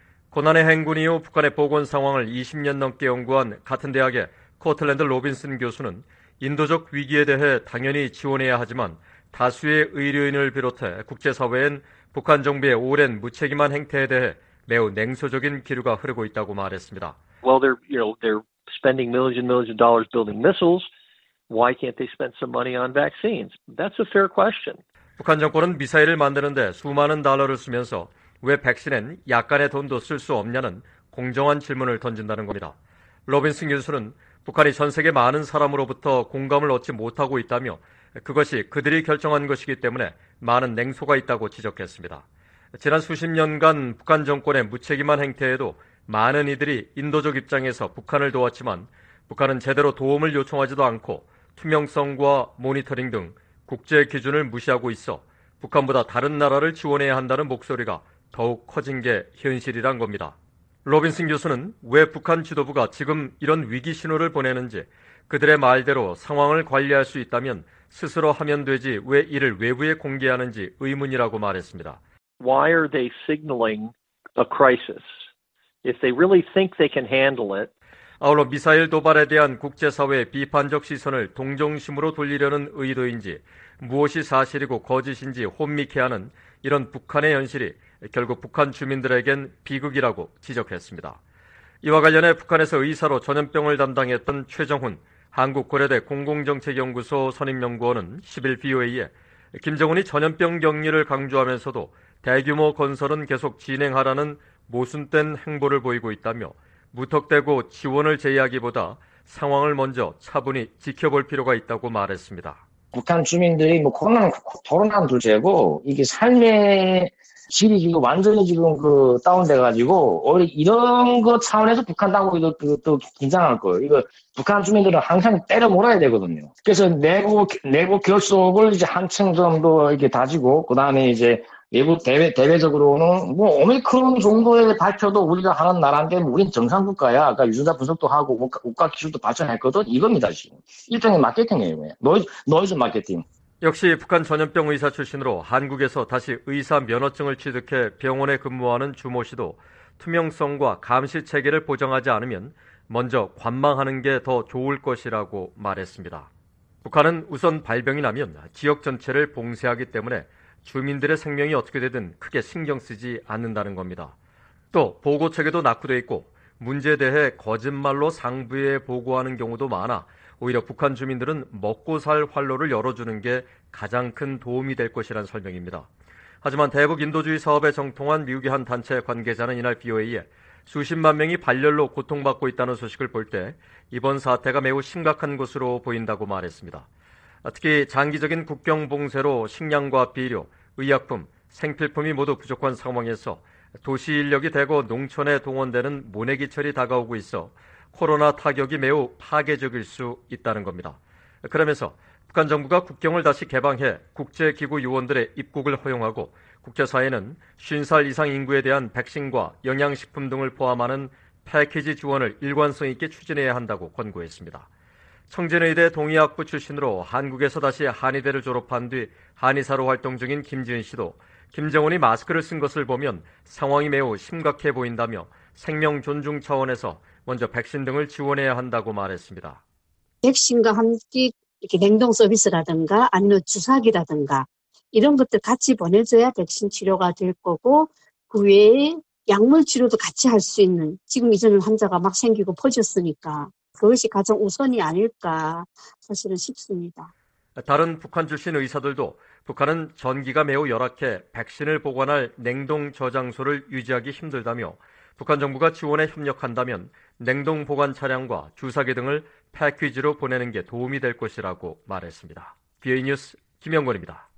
고난의 행군 이후 북한의 보건 상황을 20년 넘게 연구한 같은 대학의 코틀랜드 로빈슨 교수는 인도적 위기에 대해 당연히 지원해야 하지만 다수의 의료인을 비롯해 국제사회엔 북한 정부의 오랜 무책임한 행태에 대해 매우 냉소적인 기류가 흐르고 있다고 말했습니다. Well, they're spending millions and millions of dollars building missiles. Why can't they spend some money on vaccines? That's a fair question. 북한 정권은 미사일을 만드는데 수많은 달러를 쓰면서 왜 백신엔 약간의 돈도 쓸 수 없냐는 공정한 질문을 던진다는 겁니다. 로빈슨 교수는 북한이 전 세계 많은 사람으로부터 공감을 얻지 못하고 있다며 그것이 그들이 결정한 것이기 때문에 많은 냉소가 있다고 지적했습니다. 지난 수십 년간 북한 정권의 무책임한 행태에도 많은 이들이 인도적 입장에서 북한을 도왔지만 북한은 제대로 도움을 요청하지도 않고 투명성과 모니터링 등 국제 기준을 무시하고 있어 북한보다 다른 나라를 지원해야 한다는 목소리가 더욱 커진 게 현실이란 겁니다. 로빈슨 교수는 왜 북한 지도부가 지금 이런 위기 신호를 보내는지 그들의 말대로 상황을 관리할 수 있다면 스스로 하면 되지 왜 이를 외부에 공개하는지 의문이라고 말했습니다. Why are they signaling a crisis? If they really think they can handle it, 아울러 미사일 도발에 대한 국제사회의 비판적 시선을 동정심으로 돌리려는 의도인지 무엇이 사실이고 거짓인지 혼미케 하는 이런 북한의 현실이 결국 북한 주민들에겐 비극이라고 지적했습니다. 이와 관련해 북한에서 의사로 전염병을 담당했던 최정훈 한국고려대 공공정책연구소 선임연구원은 10일 BOA에 김정은이 전염병 격리를 강조하면서도 대규모 건설은 계속 진행하라는 모순된 행보를 보이고 있다며 무턱대고 지원을 제의하기보다 상황을 먼저 차분히 지켜볼 필요가 있다고 말했습니다. 북한 주민들이 코로나는 둘째고 이게 삶의 질이 지금 완전히 지금 다운돼가지고 오히려 이런 거 차원에서 북한 당국이 또 긴장할 거예요. 이거 북한 주민들은 항상 때려 몰아야 되거든요. 그래서 내부 결속을 이제 한층 정도 이렇게 다지고 그 다음에 이제 외부 대외적으로는 오미크론 정도의 발표도 우리가 하는 나라인데 우린 정상국가야. 그러니까 유전자 분석도 하고 국가 기술도 발전했거든. 이겁니다 지금. 일종의 마케팅이에요. 노이즈 마케팅. 역시 북한 전염병 의사 출신으로 한국에서 다시 의사 면허증을 취득해 병원에 근무하는 주모 씨도 투명성과 감시 체계를 보장하지 않으면 먼저 관망하는 게 더 좋을 것이라고 말했습니다. 북한은 우선 발병이 나면 지역 전체를 봉쇄하기 때문에 주민들의 생명이 어떻게 되든 크게 신경 쓰지 않는다는 겁니다. 또 보고 체계도 낙후돼 있고 문제에 대해 거짓말로 상부에 보고하는 경우도 많아 오히려 북한 주민들은 먹고 살 활로를 열어주는 게 가장 큰 도움이 될 것이라는 설명입니다. 하지만 대북 인도주의 사업에 정통한 미국의 한 단체 관계자는 이날 BOA에 수십만 명이 발열로 고통받고 있다는 소식을 볼 때 이번 사태가 매우 심각한 것으로 보인다고 말했습니다. 특히 장기적인 국경 봉쇄로 식량과 비료, 의약품, 생필품이 모두 부족한 상황에서 도시 인력이 대거 농촌에 동원되는 모내기철이 다가오고 있어 코로나 타격이 매우 파괴적일 수 있다는 겁니다. 그러면서 북한 정부가 국경을 다시 개방해 국제기구 요원들의 입국을 허용하고 국제사회는 50살 이상 인구에 대한 백신과 영양식품 등을 포함하는 패키지 지원을 일관성 있게 추진해야 한다고 권고했습니다. 청진의대 동의학부 출신으로 한국에서 다시 한의대를 졸업한 뒤 한의사로 활동 중인 김지은 씨도 김정은이 마스크를 쓴 것을 보면 상황이 매우 심각해 보인다며 생명 존중 차원에서 먼저 백신 등을 지원해야 한다고 말했습니다. 백신과 함께 이렇게 냉동 서비스라든가 아니면 주사기라든가 이런 것들 같이 보내줘야 백신 치료가 될 거고 그 외에 약물 치료도 같이 할 수 있는 지금 이제는 환자가 막 생기고 퍼졌으니까 그것이 가장 우선이 아닐까 사실은 싶습니다. 다른 북한 출신 의사들도 북한은 전기가 매우 열악해 백신을 보관할 냉동 저장소를 유지하기 힘들다며 북한 정부가 지원에 협력한다면 냉동 보관 차량과 주사기 등을 패키지로 보내는 게 도움이 될 것이라고 말했습니다. BOA 뉴스 김영권입니다.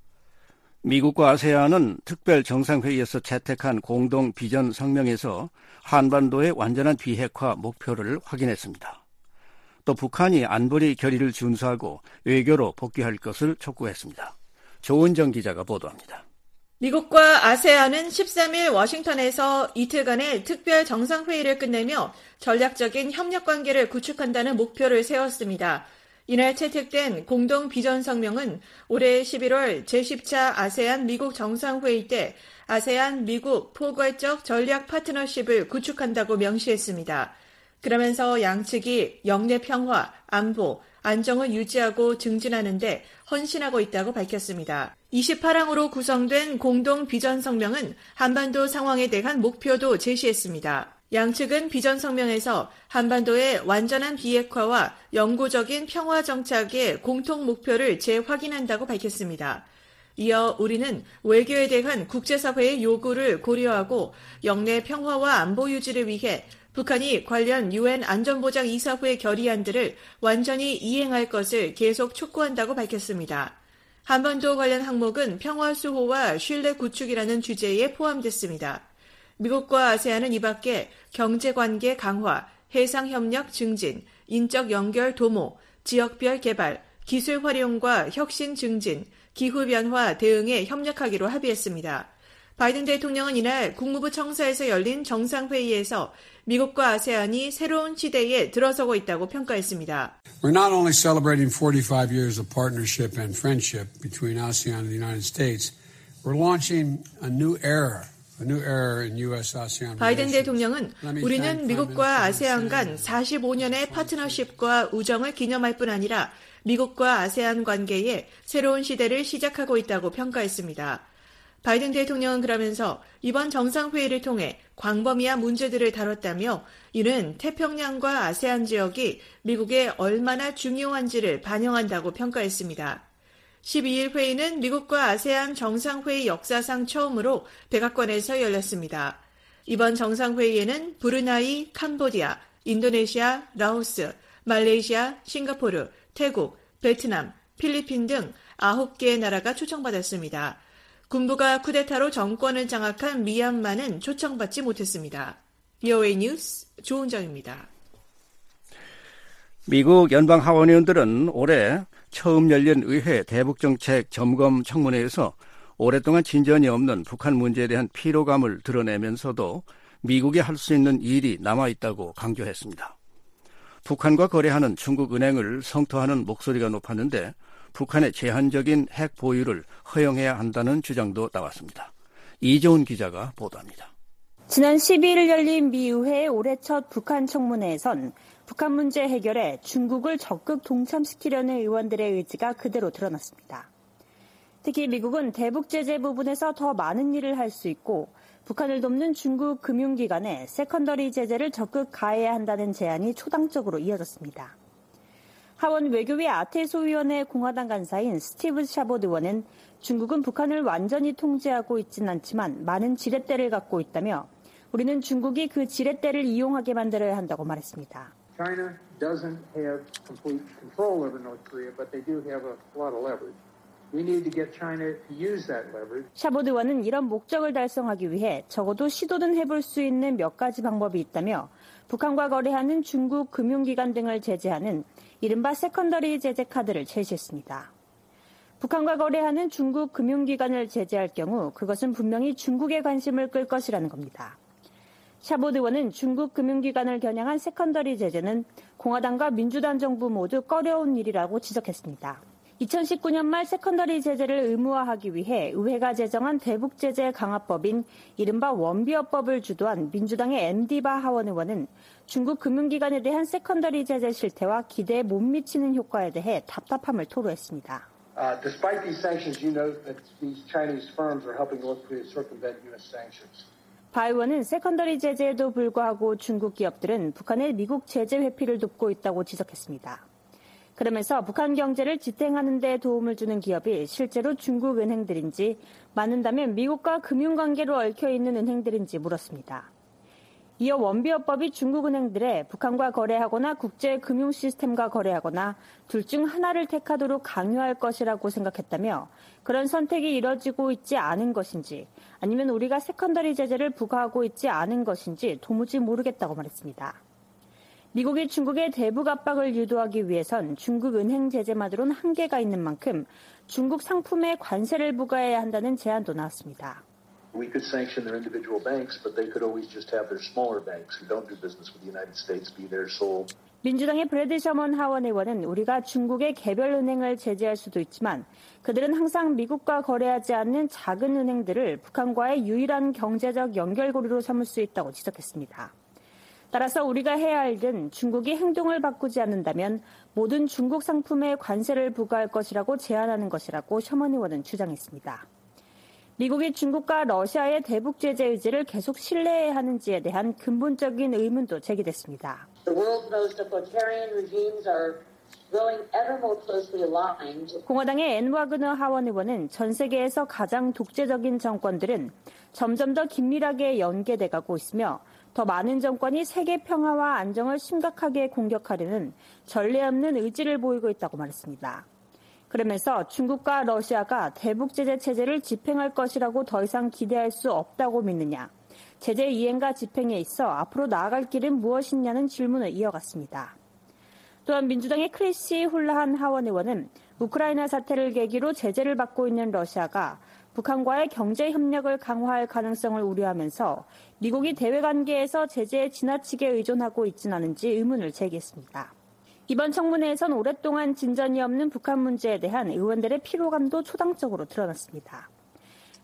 미국과 아세안은 특별 정상회의에서 채택한 공동 비전 성명에서 한반도의 완전한 비핵화 목표를 확인했습니다. 또 북한이 안보리 결의를 준수하고 외교로 복귀할 것을 촉구했습니다. 조은정 기자가 보도합니다. 미국과 아세안은 13일 워싱턴에서 이틀간의 특별 정상회의를 끝내며 전략적인 협력 관계를 구축한다는 목표를 세웠습니다. 이날 채택된 공동 비전 성명은 올해 11월 제10차 아세안 미국 정상회의 때 아세안 미국 포괄적 전략 파트너십을 구축한다고 명시했습니다. 그러면서 양측이 영내 평화, 안보, 안정을 유지하고 증진하는 데 헌신하고 있다고 밝혔습니다. 28항으로 구성된 공동 비전 성명은 한반도 상황에 대한 목표도 제시했습니다. 양측은 비전 성명에서 한반도의 완전한 비핵화와 영구적인 평화 정착의 공통 목표를 재확인한다고 밝혔습니다. 이어 우리는 외교에 대한 국제사회의 요구를 고려하고 영내 평화와 안보 유지를 위해 북한이 관련 UN 안전보장이사회 결의안들을 완전히 이행할 것을 계속 촉구한다고 밝혔습니다. 한반도 관련 항목은 평화 수호와 신뢰 구축이라는 주제에 포함됐습니다. 미국과 아세안은 이 밖에 경제관계 강화, 해상협력 증진, 인적 연결 도모, 지역별 개발, 기술 활용과 혁신 증진, 기후변화 대응에 협력하기로 합의했습니다. 바이든 대통령은 이날 국무부 청사에서 열린 정상회의에서 미국과 아세안이 새로운 시대에 들어서고 있다고 평가했습니다. We're not only celebrating 45 years of partnership and friendship between ASEAN and the United States, we're launching a new era 바이든 대통령은 우리는 미국과 아세안 간 45년의 파트너십과 우정을 기념할 뿐 아니라 미국과 아세안 관계의 새로운 시대를 시작하고 있다고 평가했습니다. 바이든 대통령은 그러면서 이번 정상회의를 통해 광범위한 문제들을 다뤘다며 이는 태평양과 아세안 지역이 미국에 얼마나 중요한지를 반영한다고 평가했습니다. 12일 회의는 미국과 아세안 정상회의 역사상 처음으로 백악관에서 열렸습니다. 이번 정상회의에는 브루나이, 캄보디아, 인도네시아, 라오스, 말레이시아, 싱가포르, 태국, 베트남, 필리핀 등 9개의 나라가 초청받았습니다. 군부가 쿠데타로 정권을 장악한 미얀마는 초청받지 못했습니다. VOA 뉴스 조은정입니다. 미국 연방하원의원들은 올해 처음 열린 의회 대북정책 점검 청문회에서 오랫동안 진전이 없는 북한 문제에 대한 피로감을 드러내면서도 미국이 할 수 있는 일이 남아있다고 강조했습니다. 북한과 거래하는 중국 은행을 성토하는 목소리가 높았는데 북한의 제한적인 핵 보유를 허용해야 한다는 주장도 나왔습니다. 이재훈 기자가 보도합니다. 지난 12일 열린 미 의회의 올해 첫 북한 청문회에선 북한 문제 해결에 중국을 적극 동참시키려는 의원들의 의지가 그대로 드러났습니다. 특히 미국은 대북 제재 부분에서 더 많은 일을 할 수 있고 북한을 돕는 중국 금융기관에 세컨더리 제재를 적극 가해야 한다는 제안이 초당적으로 이어졌습니다. 하원 외교위 아태소위원회 공화당 간사인 스티브 샤봇 의원은 중국은 북한을 완전히 통제하고 있진 않지만 많은 지렛대를 갖고 있다며 우리는 중국이 그 지렛대를 이용하게 만들어야 한다고 말했습니다. China doesn't have complete control over North Korea, but they do have a lot of leverage. We need to get China to use that leverage. 샤봇 의원은 이런 목적을 달성하기 위해 적어도 시도는 해볼 수 있는 몇 가지 방법이 있다며 북한과 거래하는 중국 금융기관 등을 제재하는 이른바 세컨더리 제재 카드를 제시했습니다. 북한과 거래하는 중국 금융기관을 제재할 경우 그것은 분명히 중국의 관심을 끌 것이라는 겁니다. 샤봇 의원은 중국 금융기관을 겨냥한 세컨더리 제재는 공화당과 민주당 정부 모두 꺼려온 일이라고 지적했습니다. 2019년 말 세컨더리 제재를 의무화하기 위해 의회가 제정한 대북제재 강화법인 이른바 원비어법을 주도한 민주당의 앤디바 하원 의원은 중국 금융기관에 대한 세컨더리 제재 실태와 기대에 못 미치는 효과에 대해 답답함을 토로했습니다. Despite these sanctions, you know that these Chinese firms are helping North Korea circumvent U.S. sanctions. 바 의원은 세컨더리 제재에도 불구하고 중국 기업들은 북한의 미국 제재 회피를 돕고 있다고 지적했습니다. 그러면서 북한 경제를 지탱하는 데 도움을 주는 기업이 실제로 중국 은행들인지 맞는다면 미국과 금융관계로 얽혀있는 은행들인지 물었습니다. 이어 원비어법이 중국 은행들의 북한과 거래하거나 국제 금융 시스템과 거래하거나 둘 중 하나를 택하도록 강요할 것이라고 생각했다며 그런 선택이 이뤄지고 있지 않은 것인지 아니면 우리가 세컨더리 제재를 부과하고 있지 않은 것인지 도무지 모르겠다고 말했습니다. 미국이 중국의 대북 압박을 유도하기 위해선 중국 은행 제재만으로는 한계가 있는 만큼 중국 상품에 관세를 부과해야 한다는 제안도 나왔습니다. We could sanction their individual banks, but they could always just have their smaller banks who don't do business with the United States be their sole. 민주당의 브래드 셔먼 하원 의원은 우리가 중국의 개별 은행을 제재할 수도 있지만 그들은 항상 미국과 거래하지 않는 작은 은행들을 북한과의 유일한 경제적 연결고리로 삼을 수 있다고 지적했습니다. 따라서 우리가 해야 할 일은 중국이 행동을 바꾸지 않는다면 모든 중국 상품에 관세를 부과할 것이라고 제안하는 것이라고 셔먼 의원은 주장했습니다. 미국이 중국과 러시아의 대북 제재 의지를 계속 신뢰해야 하는지에 대한 근본적인 의문도 제기됐습니다. 공화당의 앤 와그너 하원 의원은 전 세계에서 가장 독재적인 정권들은 점점 더 긴밀하게 연계돼가고 있으며 더 많은 정권이 세계 평화와 안정을 심각하게 공격하려는 전례 없는 의지를 보이고 있다고 말했습니다. 그러면서 중국과 러시아가 대북 제재 체제를 집행할 것이라고 더 이상 기대할 수 없다고 믿느냐, 제재 이행과 집행에 있어 앞으로 나아갈 길은 무엇이냐는 질문을 이어갔습니다. 또한 민주당의 크리시 훌라한 하원 의원은 우크라이나 사태를 계기로 제재를 받고 있는 러시아가 북한과의 경제 협력을 강화할 가능성을 우려하면서 미국이 대외 관계에서 제재에 지나치게 의존하고 있지는 않은지 의문을 제기했습니다. 이번 청문회에선 오랫동안 진전이 없는 북한 문제에 대한 의원들의 피로감도 초당적으로 드러났습니다.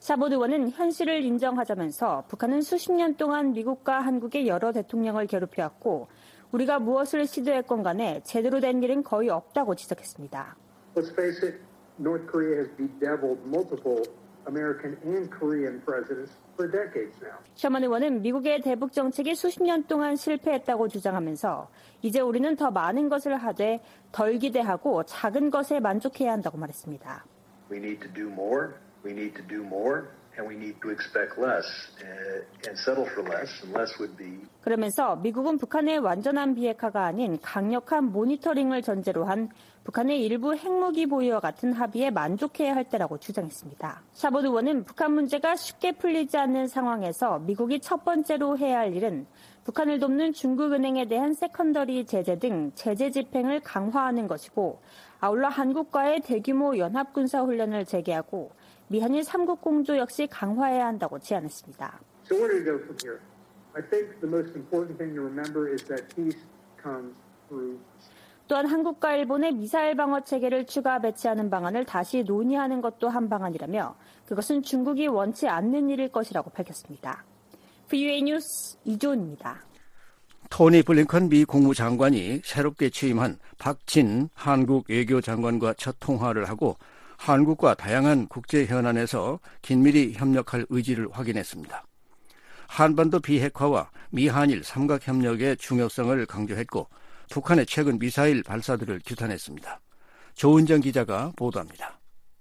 샤봇 의원은 현실을 인정하자면서 북한은 수십 년 동안 미국과 한국의 여러 대통령을 괴롭혀왔고 우리가 무엇을 시도했건 간에 제대로 된 일은 거의 없다고 지적했습니다. Let's face it, North Korea has bedeviled multiple American and Korean presidents for decades now. 셔먼 의원은 미국의 대북 정책이 수십 년 동안 실패했다고 주장하면서 이제 우리는 더 많은 것을 하되 덜 기대하고 작은 것에 만족해야 한다고 말했습니다. We need to do more, we need to do more, and we need to expect less and settle for less, and less would be. 그러면서 미국은 북한의 완전한 비핵화가 아닌 강력한 모니터링을 전제로 한 북한의 일부 핵무기 보유와 같은 합의에 만족해야 할 때라고 주장했습니다. 샤봇 의원은 북한 문제가 쉽게 풀리지 않는 상황에서 미국이 첫 번째로 해야 할 일은 북한을 돕는 중국은행에 대한 세컨더리 제재 등 제재 집행을 강화하는 것이고 아울러 한국과의 대규모 연합군사훈련을 재개하고 미한일 3국 공조 역시 강화해야 한다고 제안했습니다. So where do we go from here? I think the most important thing to remember is that peace comes through. 또한 한국과 일본의 미사일 방어 체계를 추가 배치하는 방안을 다시 논의하는 것도 한 방안이라며 그것은 중국이 원치 않는 일일 것이라고 밝혔습니다. VOA 뉴스 이조은입니다. 토니 블링컨 미 국무장관이 새롭게 취임한 박진 한국 외교장관과 첫 통화를 하고 한국과 다양한 국제 현안에서 긴밀히 협력할 의지를 확인했습니다. 한반도 비핵화와 미한일 삼각협력의 중요성을 강조했고 북한의 최근 미사일 발사들을 규탄했습니다. 조은정 기자가 보도합니다.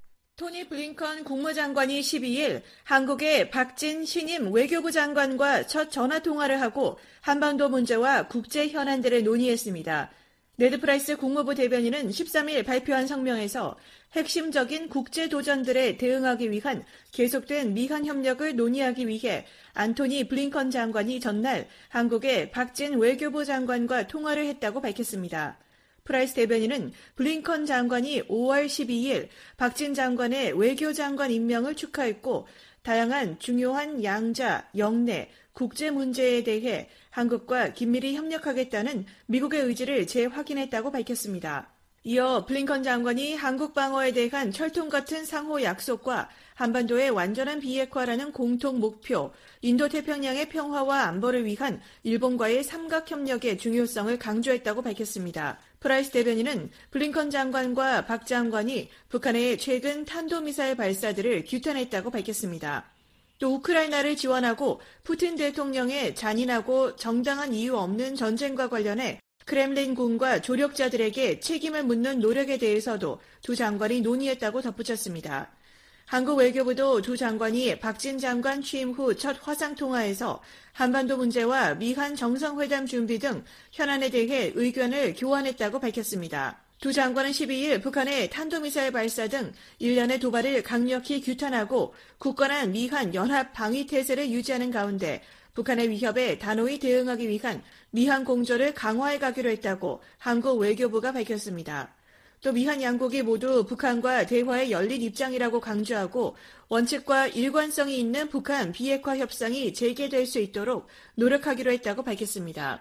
토니 블링컨 국무장관이 12일 한국의 박진 신임 외교부 장관과 첫 전화통화를 하고 한반도 문제와 국제 현안들을 논의했습니다. 네드 프라이스 국무부 대변인은 13일 발표한 성명에서 핵심적인 국제 도전들에 대응하기 위한 계속된 미한 협력을 논의하기 위해 안토니 블링컨 장관이 전날 한국의 박진 외교부 장관과 통화를 했다고 밝혔습니다. 프라이스 대변인은 블링컨 장관이 5월 12일 박진 장관의 외교장관 임명을 축하했고 다양한 중요한 양자, 영내, 국제 문제에 대해 한국과 긴밀히 협력하겠다는 미국의 의지를 재확인했다고 밝혔습니다. 이어 블링컨 장관이 한국 방어에 대한 철통 같은 상호 약속과 한반도의 완전한 비핵화라는 공통 목표, 인도태평양의 평화와 안보를 위한 일본과의 삼각협력의 중요성을 강조했다고 밝혔습니다. 프라이스 대변인은 블링컨 장관과 박 장관이 북한의 최근 탄도미사일 발사들을 규탄했다고 밝혔습니다. 또 우크라이나를 지원하고 푸틴 대통령의 잔인하고 정당한 이유 없는 전쟁과 관련해 크렘린군과 조력자들에게 책임을 묻는 노력에 대해서도 두 장관이 논의했다고 덧붙였습니다. 한국 외교부도 두 장관이 박진 장관 취임 후 첫 화상통화에서 한반도 문제와 미한 정상회담 준비 등 현안에 대해 의견을 교환했다고 밝혔습니다. 두 장관은 12일 북한의 탄도미사일 발사 등 일련의 도발을 강력히 규탄하고 굳건한 미한 연합 방위 태세를 유지하는 가운데 북한의 위협에 단호히 대응하기 위한 미한 공조를 강화해 가기로 했다고 한국 외교부가 밝혔습니다. 또 미한 양국이 모두 북한과 대화에 열린 입장이라고 강조하고 원칙과 일관성이 있는 북한 비핵화 협상이 재개될 수 있도록 노력하기로 했다고 밝혔습니다.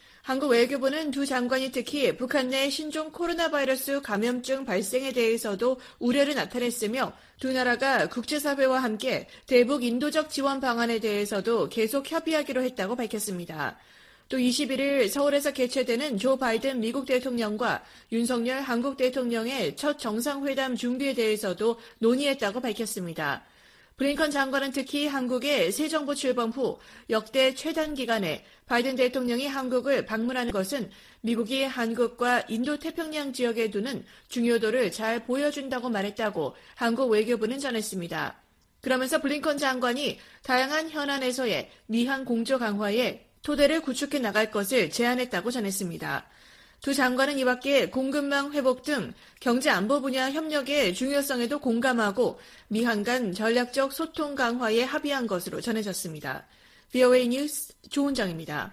한국 외교부는 두 장관이 특히 북한 내 신종 코로나 바이러스 감염증 발생에 대해서도 우려를 나타냈으며 두 나라가 국제사회와 함께 대북 인도적 지원 방안에 대해서도 계속 협의하기로 했다고 밝혔습니다. 또 21일 서울에서 개최되는 조 바이든 미국 대통령과 윤석열 한국 대통령의 첫 정상회담 준비에 대해서도 논의했다고 밝혔습니다. 블링컨 장관은 특히 한국의 새 정부 출범 후 역대 최단 기간에 바이든 대통령이 한국을 방문하는 것은 미국이 한국과 인도태평양 지역에 두는 중요도를 잘 보여준다고 말했다고 한국 외교부는 전했습니다. 그러면서 블링컨 장관이 다양한 현안에서의 미한 공조 강화에 토대를 구축해 나갈 것을 제안했다고 전했습니다. 두 장관은 이 밖에 공급망 회복 등 경제 안보 분야 협력의 중요성에도 공감하고 미한 간 전략적 소통 강화에 합의한 것으로 전해졌습니다. VOA 뉴스 조은정입니다.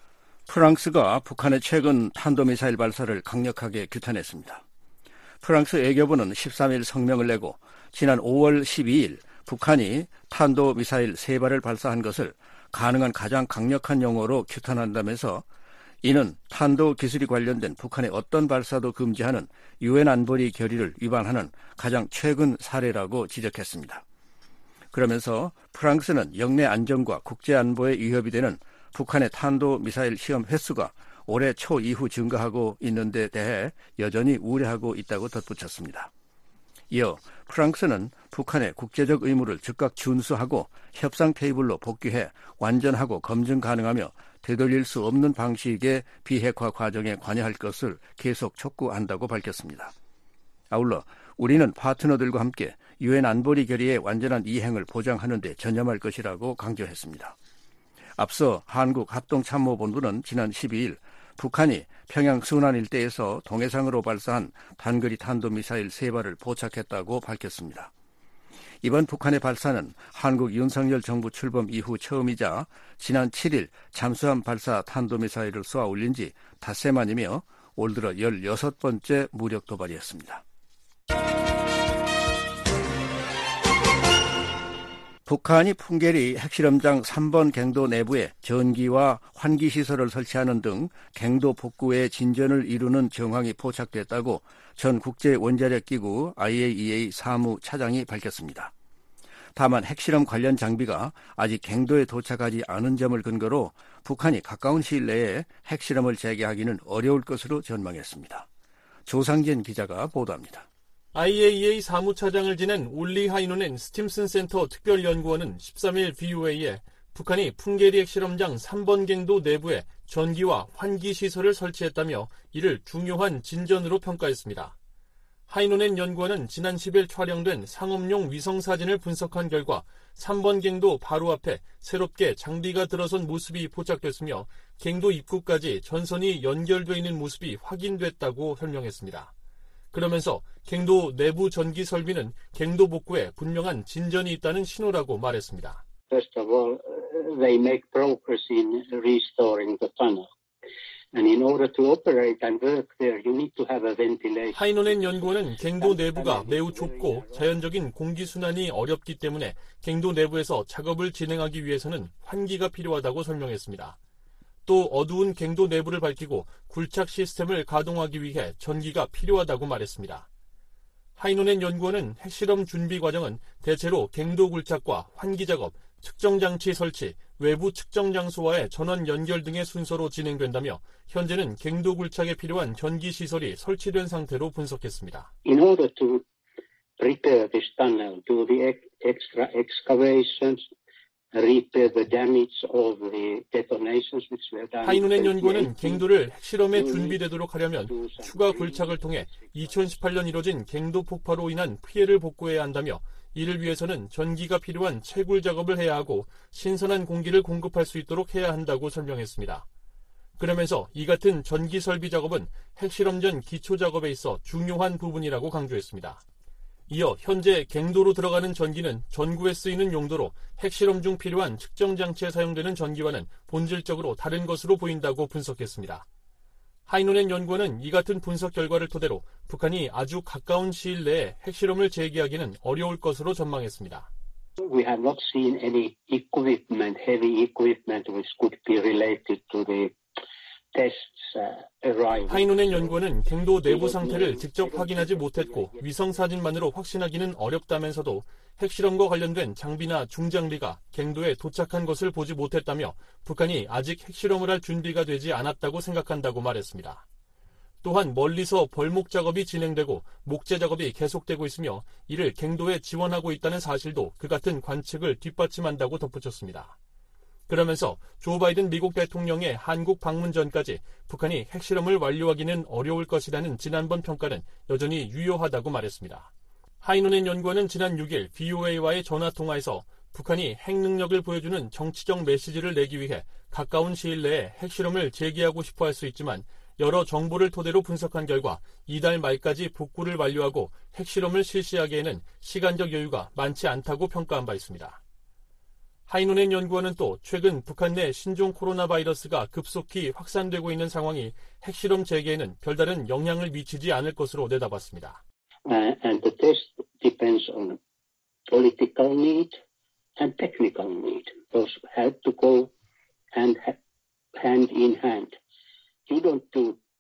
프랑스가 북한의 최근 탄도미사일 발사를 강력하게 규탄했습니다. 프랑스 외교부는 13일 성명을 내고 지난 5월 12일 북한이 탄도미사일 3발을 발사한 것을 가능한 가장 강력한 용어로 규탄한다면서 이는 탄도 기술이 관련된 북한의 어떤 발사도 금지하는 유엔 안보리 결의를 위반하는 가장 최근 사례라고 지적했습니다. 그러면서 프랑스는 영내 안정과 국제 안보에 위협이 되는 북한의 탄도미사일 시험 횟수가 올해 초 이후 증가하고 있는 데 대해 여전히 우려하고 있다고 덧붙였습니다. 이어 프랑스는 북한의 국제적 의무를 즉각 준수하고 협상 테이블로 복귀해 완전하고 검증 가능하며 되돌릴 수 없는 방식의 비핵화 과정에 관여할 것을 계속 촉구한다고 밝혔습니다. 아울러 우리는 파트너들과 함께 유엔 안보리 결의의 완전한 이행을 보장하는 데 전념할 것이라고 강조했습니다. 앞서 한국합동참모본부는 지난 12일 북한이 평양 순안 일대에서 동해상으로 발사한 단거리 탄도미사일 3발을 포착했다고 밝혔습니다. 이번 북한의 발사는 한국 윤석열 정부 출범 이후 처음이자 지난 7일 잠수함 발사 탄도미사일을 쏘아 올린 지 닷새 만이며 올 들어 16번째 무력 도발이었습니다. 북한이 풍계리 핵실험장 3번 갱도 내부에 전기와 환기시설을 설치하는 등 갱도 복구에 진전을 이루는 정황이 포착됐다고 전 국제원자력기구 IAEA 사무차장이 밝혔습니다. 다만 핵실험 관련 장비가 아직 갱도에 도착하지 않은 점을 근거로 북한이 가까운 시일 내에 핵실험을 재개하기는 어려울 것으로 전망했습니다. 조상진 기자가 보도합니다. IAEA 사무차장을 지낸 올리 하이노넨 스팀슨 센터 특별연구원은 13일 VOA에 북한이 풍계리 핵실험장 3번 갱도 내부에 전기와 환기 시설을 설치했다며 이를 중요한 진전으로 평가했습니다. 하이노넨 연구원은 지난 10일 촬영된 상업용 위성사진을 분석한 결과 3번 갱도 바로 앞에 새롭게 장비가 들어선 모습이 포착됐으며 갱도 입구까지 전선이 연결되어 있는 모습이 확인됐다고 설명했습니다. 그러면서 갱도 내부 전기 설비는 갱도 복구에 분명한 진전이 있다는 신호라고 말했습니다. First of all, they make progress in restoring the tunnel. And in order to operate and work there, you need to have a ventilation. 하이노넨 연구원은 갱도 내부가 매우 좁고 자연적인 공기순환이 어렵기 때문에 갱도 내부에서 작업을 진행하기 위해서는 환기가 필요하다고 설명했습니다. 또 어두운 갱도 내부를 밝히고 굴착 시스템을 가동하기 위해 전기가 필요하다고 말했습니다. 하이노넨 연구원은 핵실험 준비 과정은 대체로 갱도 굴착과 환기 작업, 측정장치 설치, 외부 측정 장소와의 전원 연결 등의 순서로 진행된다며 현재는 갱도 굴착에 필요한 전기 시설이 설치된 상태로 분석했습니다. In order to prepare this tunnel, do the extra excavations, repair the damage of the detonations which were done. 하이노넨 연구원은 갱도를 핵실험에 준비되도록 하려면 추가 굴착을 통해 2018년 이뤄진 갱도 폭파로 인한 피해를 복구해야 한다며 이를 위해서는 전기가 필요한 채굴 작업을 해야 하고 신선한 공기를 공급할 수 있도록 해야 한다고 설명했습니다. 그러면서 이 같은 전기 설비 작업은 핵실험 전 기초 작업에 있어 중요한 부분이라고 강조했습니다. 이어 현재 갱도로 들어가는 전기는 전구에 쓰이는 용도로 핵실험 중 필요한 측정 장치에 사용되는 전기와는 본질적으로 다른 것으로 보인다고 분석했습니다. 하이노넨 연구원은 이 같은 분석 결과를 토대로 북한이 아주 가까운 시일 내에 핵실험을 재개하기는 어려울 것으로 전망했습니다. We have not seen any equipment, heavy equipment which could be related to the 하이노넨 연구원은 갱도 내부 상태를 직접 확인하지 못했고 위성 사진만으로 확신하기는 어렵다면서도 핵실험과 관련된 장비나 중장비가 갱도에 도착한 것을 보지 못했다며 북한이 아직 핵실험을 할 준비가 되지 않았다고 생각한다고 말했습니다. 또한 멀리서 벌목 작업이 진행되고 목재 작업이 계속되고 있으며 이를 갱도에 지원하고 있다는 사실도 그 같은 관측을 뒷받침한다고 덧붙였습니다. 그러면서 조 바이든 미국 대통령의 한국 방문 전까지 북한이 핵실험을 완료하기는 어려울 것이라는 지난번 평가는 여전히 유효하다고 말했습니다. 하이노넨 연구원은 지난 6일 VOA와의 전화통화에서 북한이 핵 능력을 보여주는 정치적 메시지를 내기 위해 가까운 시일 내에 핵실험을 재개하고 싶어 할 수 있지만 여러 정보를 토대로 분석한 결과 이달 말까지 복구를 완료하고 핵실험을 실시하기에는 시간적 여유가 많지 않다고 평가한 바 있습니다. 하이노넨 연구원은 또 최근 북한 내 신종 코로나 바이러스가 급속히 확산되고 있는 상황이 핵실험 재개에는 별다른 영향을 미치지 않을 것으로 내다봤습니다. And the test depends on political need and technical need. Those have to go hand in hand. You don't do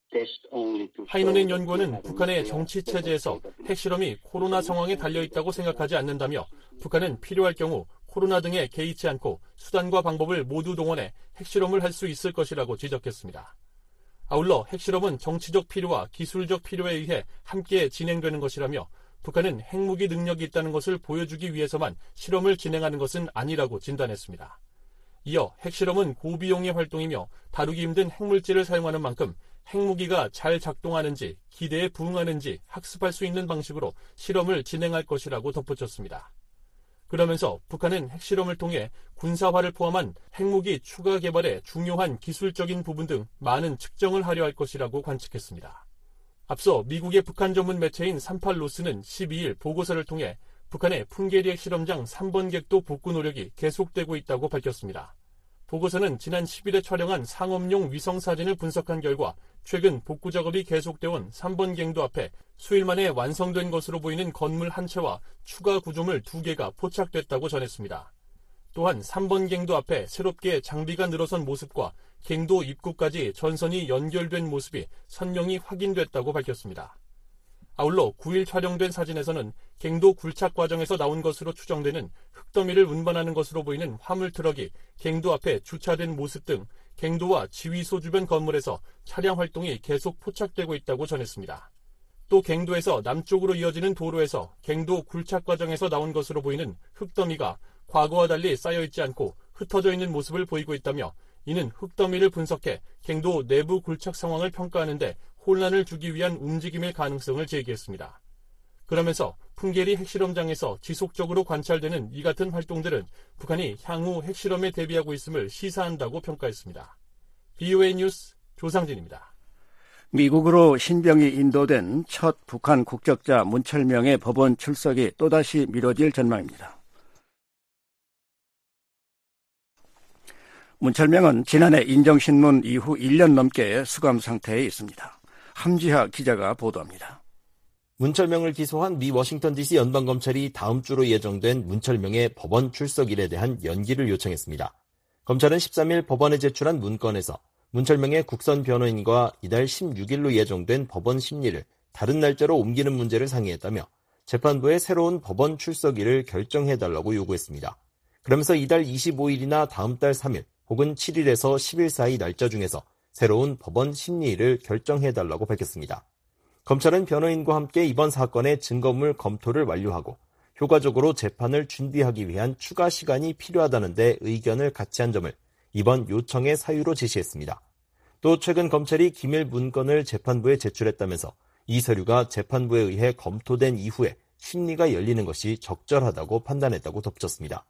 하이노넨 연구원은 북한의 정치 체제에서 핵실험이 코로나 상황에 달려있다고 생각하지 않는다며 북한은 필요할 경우 코로나 등에 개의치 않고 수단과 방법을 모두 동원해 핵실험을 할 수 있을 것이라고 지적했습니다. 아울러 핵실험은 정치적 필요와 기술적 필요에 의해 함께 진행되는 것이라며 북한은 핵무기 능력이 있다는 것을 보여주기 위해서만 실험을 진행하는 것은 아니라고 진단했습니다. 이어 핵실험은 고비용의 활동이며 다루기 힘든 핵물질을 사용하는 만큼 핵무기가 잘 작동하는지 기대에 부응하는지 학습할 수 있는 방식으로 실험을 진행할 것이라고 덧붙였습니다. 그러면서 북한은 핵실험을 통해 군사화를 포함한 핵무기 추가 개발에 중요한 기술적인 부분 등 많은 측정을 하려 할 것이라고 관측했습니다. 앞서 미국의 북한 전문 매체인 38로스는 12일 보고서를 통해 북한의 풍계리 핵실험장 3번 객도 복구 노력이 계속되고 있다고 밝혔습니다. 보고서는 지난 10일에 촬영한 상업용 위성사진을 분석한 결과 최근 복구 작업이 계속되어 온 3번 갱도 앞에 수일 만에 완성된 것으로 보이는 건물 한 채와 추가 구조물 2개가 포착됐다고 전했습니다. 또한 3번 갱도 앞에 새롭게 장비가 늘어선 모습과 갱도 입구까지 전선이 연결된 모습이 선명히 확인됐다고 밝혔습니다. 아울러 9일 촬영된 사진에서는 갱도 굴착 과정에서 나온 것으로 추정되는 흙더미를 운반하는 것으로 보이는 화물 트럭이 갱도 앞에 주차된 모습 등 갱도와 지휘소 주변 건물에서 차량 활동이 계속 포착되고 있다고 전했습니다. 또 갱도에서 남쪽으로 이어지는 도로에서 갱도 굴착 과정에서 나온 것으로 보이는 흙더미가 과거와 달리 쌓여있지 않고 흩어져 있는 모습을 보이고 있다며 이는 흙더미를 분석해 갱도 내부 굴착 상황을 평가하는 데 혼란을 주기 위한 움직임의 가능성을 제기했습니다. 그러면서 풍계리 핵실험장에서 지속적으로 관찰되는 이 같은 활동들은 북한이 향후 핵실험에 대비하고 있음을 시사한다고 평가했습니다. BOA 뉴스 조상진입니다. 미국으로 신병이 인도된 첫 북한 국적자 문철명의 법원 출석이 또다시 미뤄질 전망입니다. 문철명은 지난해 인정신문 이후 1년 넘게 수감 상태에 있습니다. 함지하 기자가 보도합니다. 문철명을 기소한 미 워싱턴 DC 연방검찰이 다음 주로 예정된 문철명의 법원 출석일에 대한 연기를 요청했습니다. 검찰은 13일 법원에 제출한 문건에서 문철명의 국선 변호인과 이달 16일로 예정된 법원 심리를 다른 날짜로 옮기는 문제를 상의했다며 재판부의 새로운 법원 출석일을 결정해달라고 요구했습니다. 그러면서 이달 25일이나 다음 달 3일 혹은 7일에서 10일 사이 날짜 중에서 새로운 법원 심리일을 결정해달라고 밝혔습니다. 검찰은 변호인과 함께 이번 사건의 증거물 검토를 완료하고 효과적으로 재판을 준비하기 위한 추가 시간이 필요하다는 데 의견을 같이 한 점을 이번 요청의 사유로 제시했습니다. 또 최근 검찰이 기밀 문건을 재판부에 제출했다면서 이 서류가 재판부에 의해 검토된 이후에 심리가 열리는 것이 적절하다고 판단했다고 덧붙였습니다.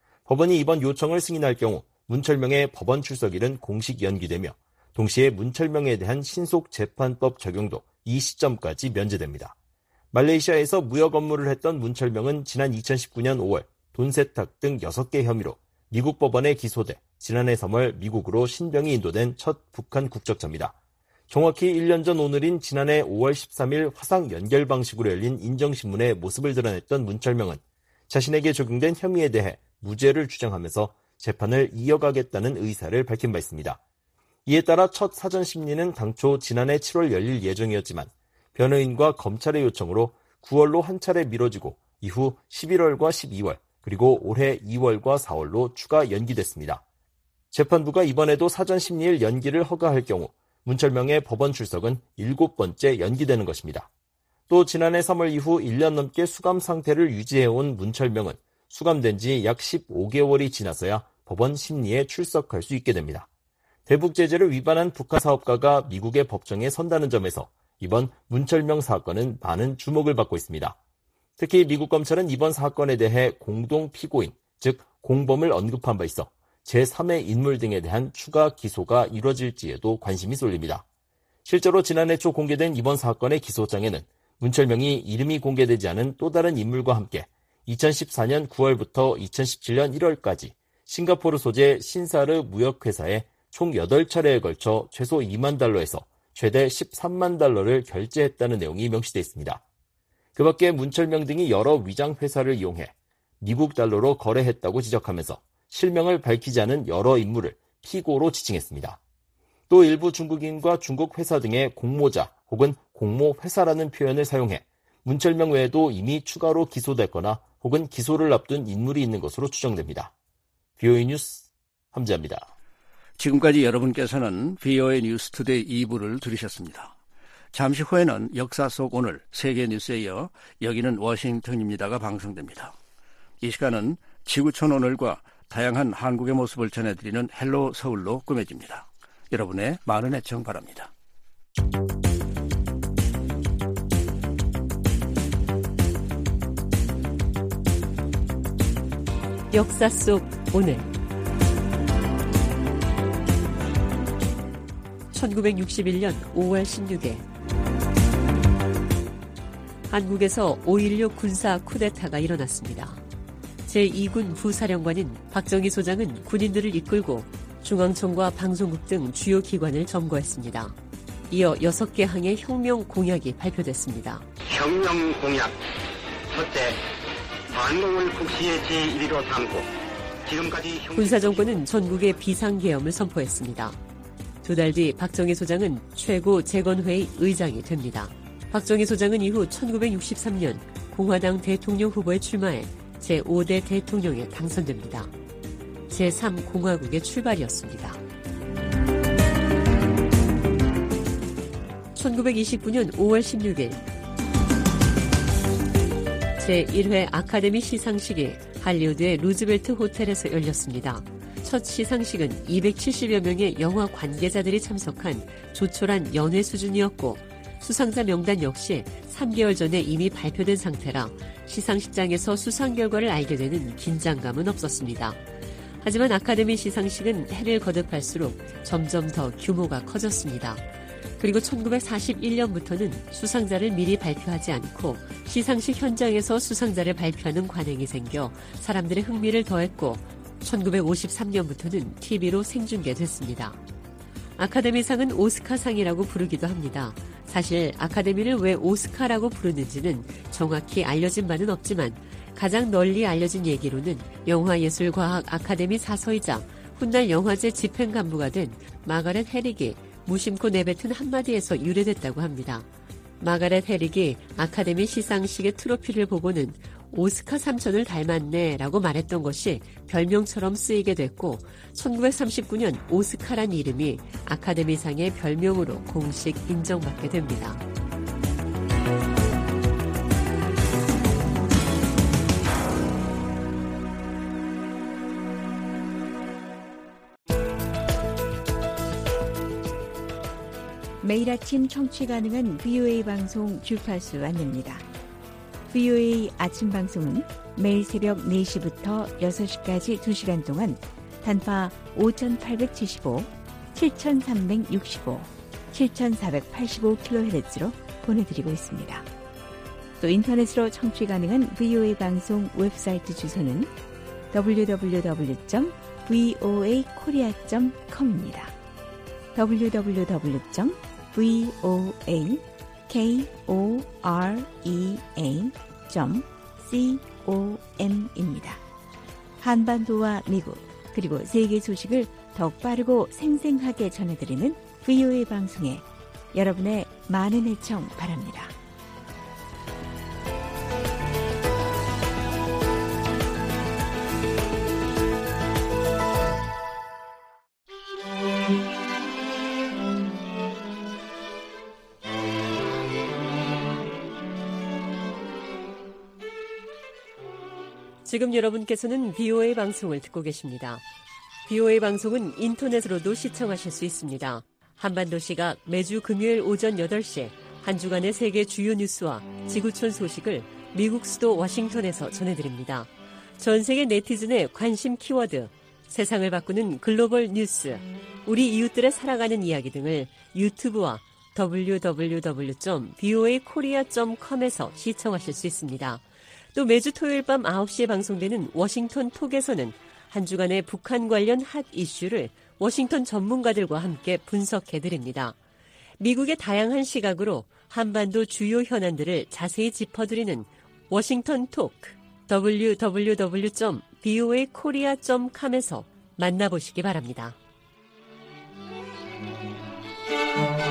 법원이 이번 요청을 승인할 경우 문철명의 법원 출석일은 공식 연기되며 동시에 문철명에 대한 신속재판법 적용도 이 시점까지 면제됩니다. 말레이시아에서 무역 업무를 했던 문철명은 지난 2019년 5월 돈 세탁 등 6개 혐의로 미국 법원에 기소돼 지난해 3월 미국으로 신병이 인도된 첫 북한 국적자입니다. 정확히 1년 전 오늘인 지난해 5월 13일 화상 연결 방식으로 열린 인정신문에 모습을 드러냈던 문철명은 자신에게 적용된 혐의에 대해 무죄를 주장하면서 재판을 이어가겠다는 의사를 밝힌 바 있습니다. 이에 따라 첫 사전 심리는 당초 지난해 7월 열릴 예정이었지만 변호인과 검찰의 요청으로 9월로 한 차례 미뤄지고 이후 11월과 12월 그리고 올해 2월과 4월로 추가 연기됐습니다. 재판부가 이번에도 사전 심리일 연기를 허가할 경우 문철명의 법원 출석은 7번째 연기되는 것입니다. 또 지난해 3월 이후 1년 넘게 수감 상태를 유지해온 문철명은 수감된 지 약 15개월이 지나서야 법원 심리에 출석할 수 있게 됩니다. 대북 제재를 위반한 북한 사업가가 미국의 법정에 선다는 점에서 이번 문철명 사건은 많은 주목을 받고 있습니다. 특히 미국 검찰은 이번 사건에 대해 공동 피고인, 즉 공범을 언급한 바 있어 제3의 인물 등에 대한 추가 기소가 이뤄질지에도 관심이 쏠립니다. 실제로 지난해 초 공개된 이번 사건의 기소장에는 문철명이 이름이 공개되지 않은 또 다른 인물과 함께 2014년 9월부터 2017년 1월까지 싱가포르 소재 신사르 무역회사에 총 8차례에 걸쳐 최소 2만 달러에서 최대 13만 달러를 결제했다는 내용이 명시되어 있습니다. 그 밖에 문철명 등이 여러 위장 회사를 이용해 미국 달러로 거래했다고 지적하면서 실명을 밝히지 않은 여러 인물을 피고로 지칭했습니다. 또 일부 중국인과 중국 회사 등의 공모자 혹은 공모회사라는 표현을 사용해 문철명 외에도 이미 추가로 기소됐거나 혹은 기소를 앞둔 인물이 있는 것으로 추정됩니다. VOA 뉴스 함재합니다. 지금까지 여러분께서는 VOA 뉴스투데이 2부를 들으셨습니다. 잠시 후에는 역사 속 오늘 세계 뉴스에 이어 여기는 워싱턴입니다가 방송됩니다. 이 시간은 지구촌 오늘과 다양한 한국의 모습을 전해드리는 헬로 서울로 꾸며집니다. 여러분의 많은 애청 바랍니다. 역사 속 오늘 1961년 5월 16일 한국에서 5.16 군사 쿠데타가 일어났습니다. 제2군 부사령관인 박정희 소장은 군인들을 이끌고 중앙청과 방송국 등 주요 기관을 점거했습니다. 이어 6개 항의 혁명 공약이 발표됐습니다. 혁명 공약 첫째, 반공을 국시의 제1위로 삼고 지금까지 군사정권은 전국에 비상계엄을 선포했습니다. 2달 뒤 박정희 소장은 최고 재건회의 의장이 됩니다. 박정희 소장은 이후 1963년 공화당 대통령 후보에 출마해 제5대 대통령에 당선됩니다. 제3공화국의 출발이었습니다. 1929년 5월 16일 제1회 아카데미 시상식이 할리우드의 루즈벨트 호텔에서 열렸습니다. 첫 시상식은 270여 명의 영화 관계자들이 참석한 조촐한 연회 수준이었고 수상자 명단 역시 3개월 전에 이미 발표된 상태라 시상식장에서 수상 결과를 알게 되는 긴장감은 없었습니다. 하지만 아카데미 시상식은 해를 거듭할수록 점점 더 규모가 커졌습니다. 그리고 1941년부터는 수상자를 미리 발표하지 않고 시상식 현장에서 수상자를 발표하는 관행이 생겨 사람들의 흥미를 더했고 1953년부터는 TV로 생중계됐습니다. 아카데미상은 오스카상이라고 부르기도 합니다. 사실 아카데미를 왜 오스카라고 부르는지는 정확히 알려진 바는 없지만 가장 널리 알려진 얘기로는 영화예술과학 아카데미 사서이자 훗날 영화제 집행간부가 된 마가렛 해릭이 무심코 내뱉은 한마디에서 유래됐다고 합니다. 마가렛 해릭이 아카데미 시상식의 트로피를 보고는 오스카 삼촌을 닮았네 라고 말했던 것이 별명처럼 쓰이게 됐고 1939년 오스카란 이름이 아카데미상의 별명으로 공식 인정받게 됩니다. 매일 아침 청취 가능한 VOA 방송 주파수 안내입니다. VOA 아침 방송은 매일 새벽 4시부터 6시까지 2시간 동안 단파 5,875, 7,365, 7,485kHz로 보내드리고 있습니다. 또 인터넷으로 청취 가능한 VOA 방송 웹사이트 주소는 www.voakorea.com입니다. www.voakorea.com입니다. 한반도와 미국 그리고 세계 소식을 더욱 빠르고 생생하게 전해드리는 VOA 방송에 여러분의 많은 애청 바랍니다. 지금 여러분께서는 VOA 방송을 듣고 계십니다. VOA 방송은 인터넷으로도 시청하실 수 있습니다. 한반도 시각 매주 금요일 오전 8시 한 주간의 세계 주요 뉴스와 지구촌 소식을 미국 수도 워싱턴에서 전해드립니다. 전 세계 네티즌의 관심 키워드, 세상을 바꾸는 글로벌 뉴스, 우리 이웃들의 살아가는 이야기 등을 유튜브와 www.voakorea.com에서 시청하실 수 있습니다. 또 매주 토요일 밤 9시에 방송되는 워싱턴 톡에서는 한 주간의 북한 관련 핫 이슈를 워싱턴 전문가들과 함께 분석해드립니다. 미국의 다양한 시각으로 한반도 주요 현안들을 자세히 짚어드리는 워싱턴 톡, www.voakorea.com에서 만나보시기 바랍니다. 있습니다.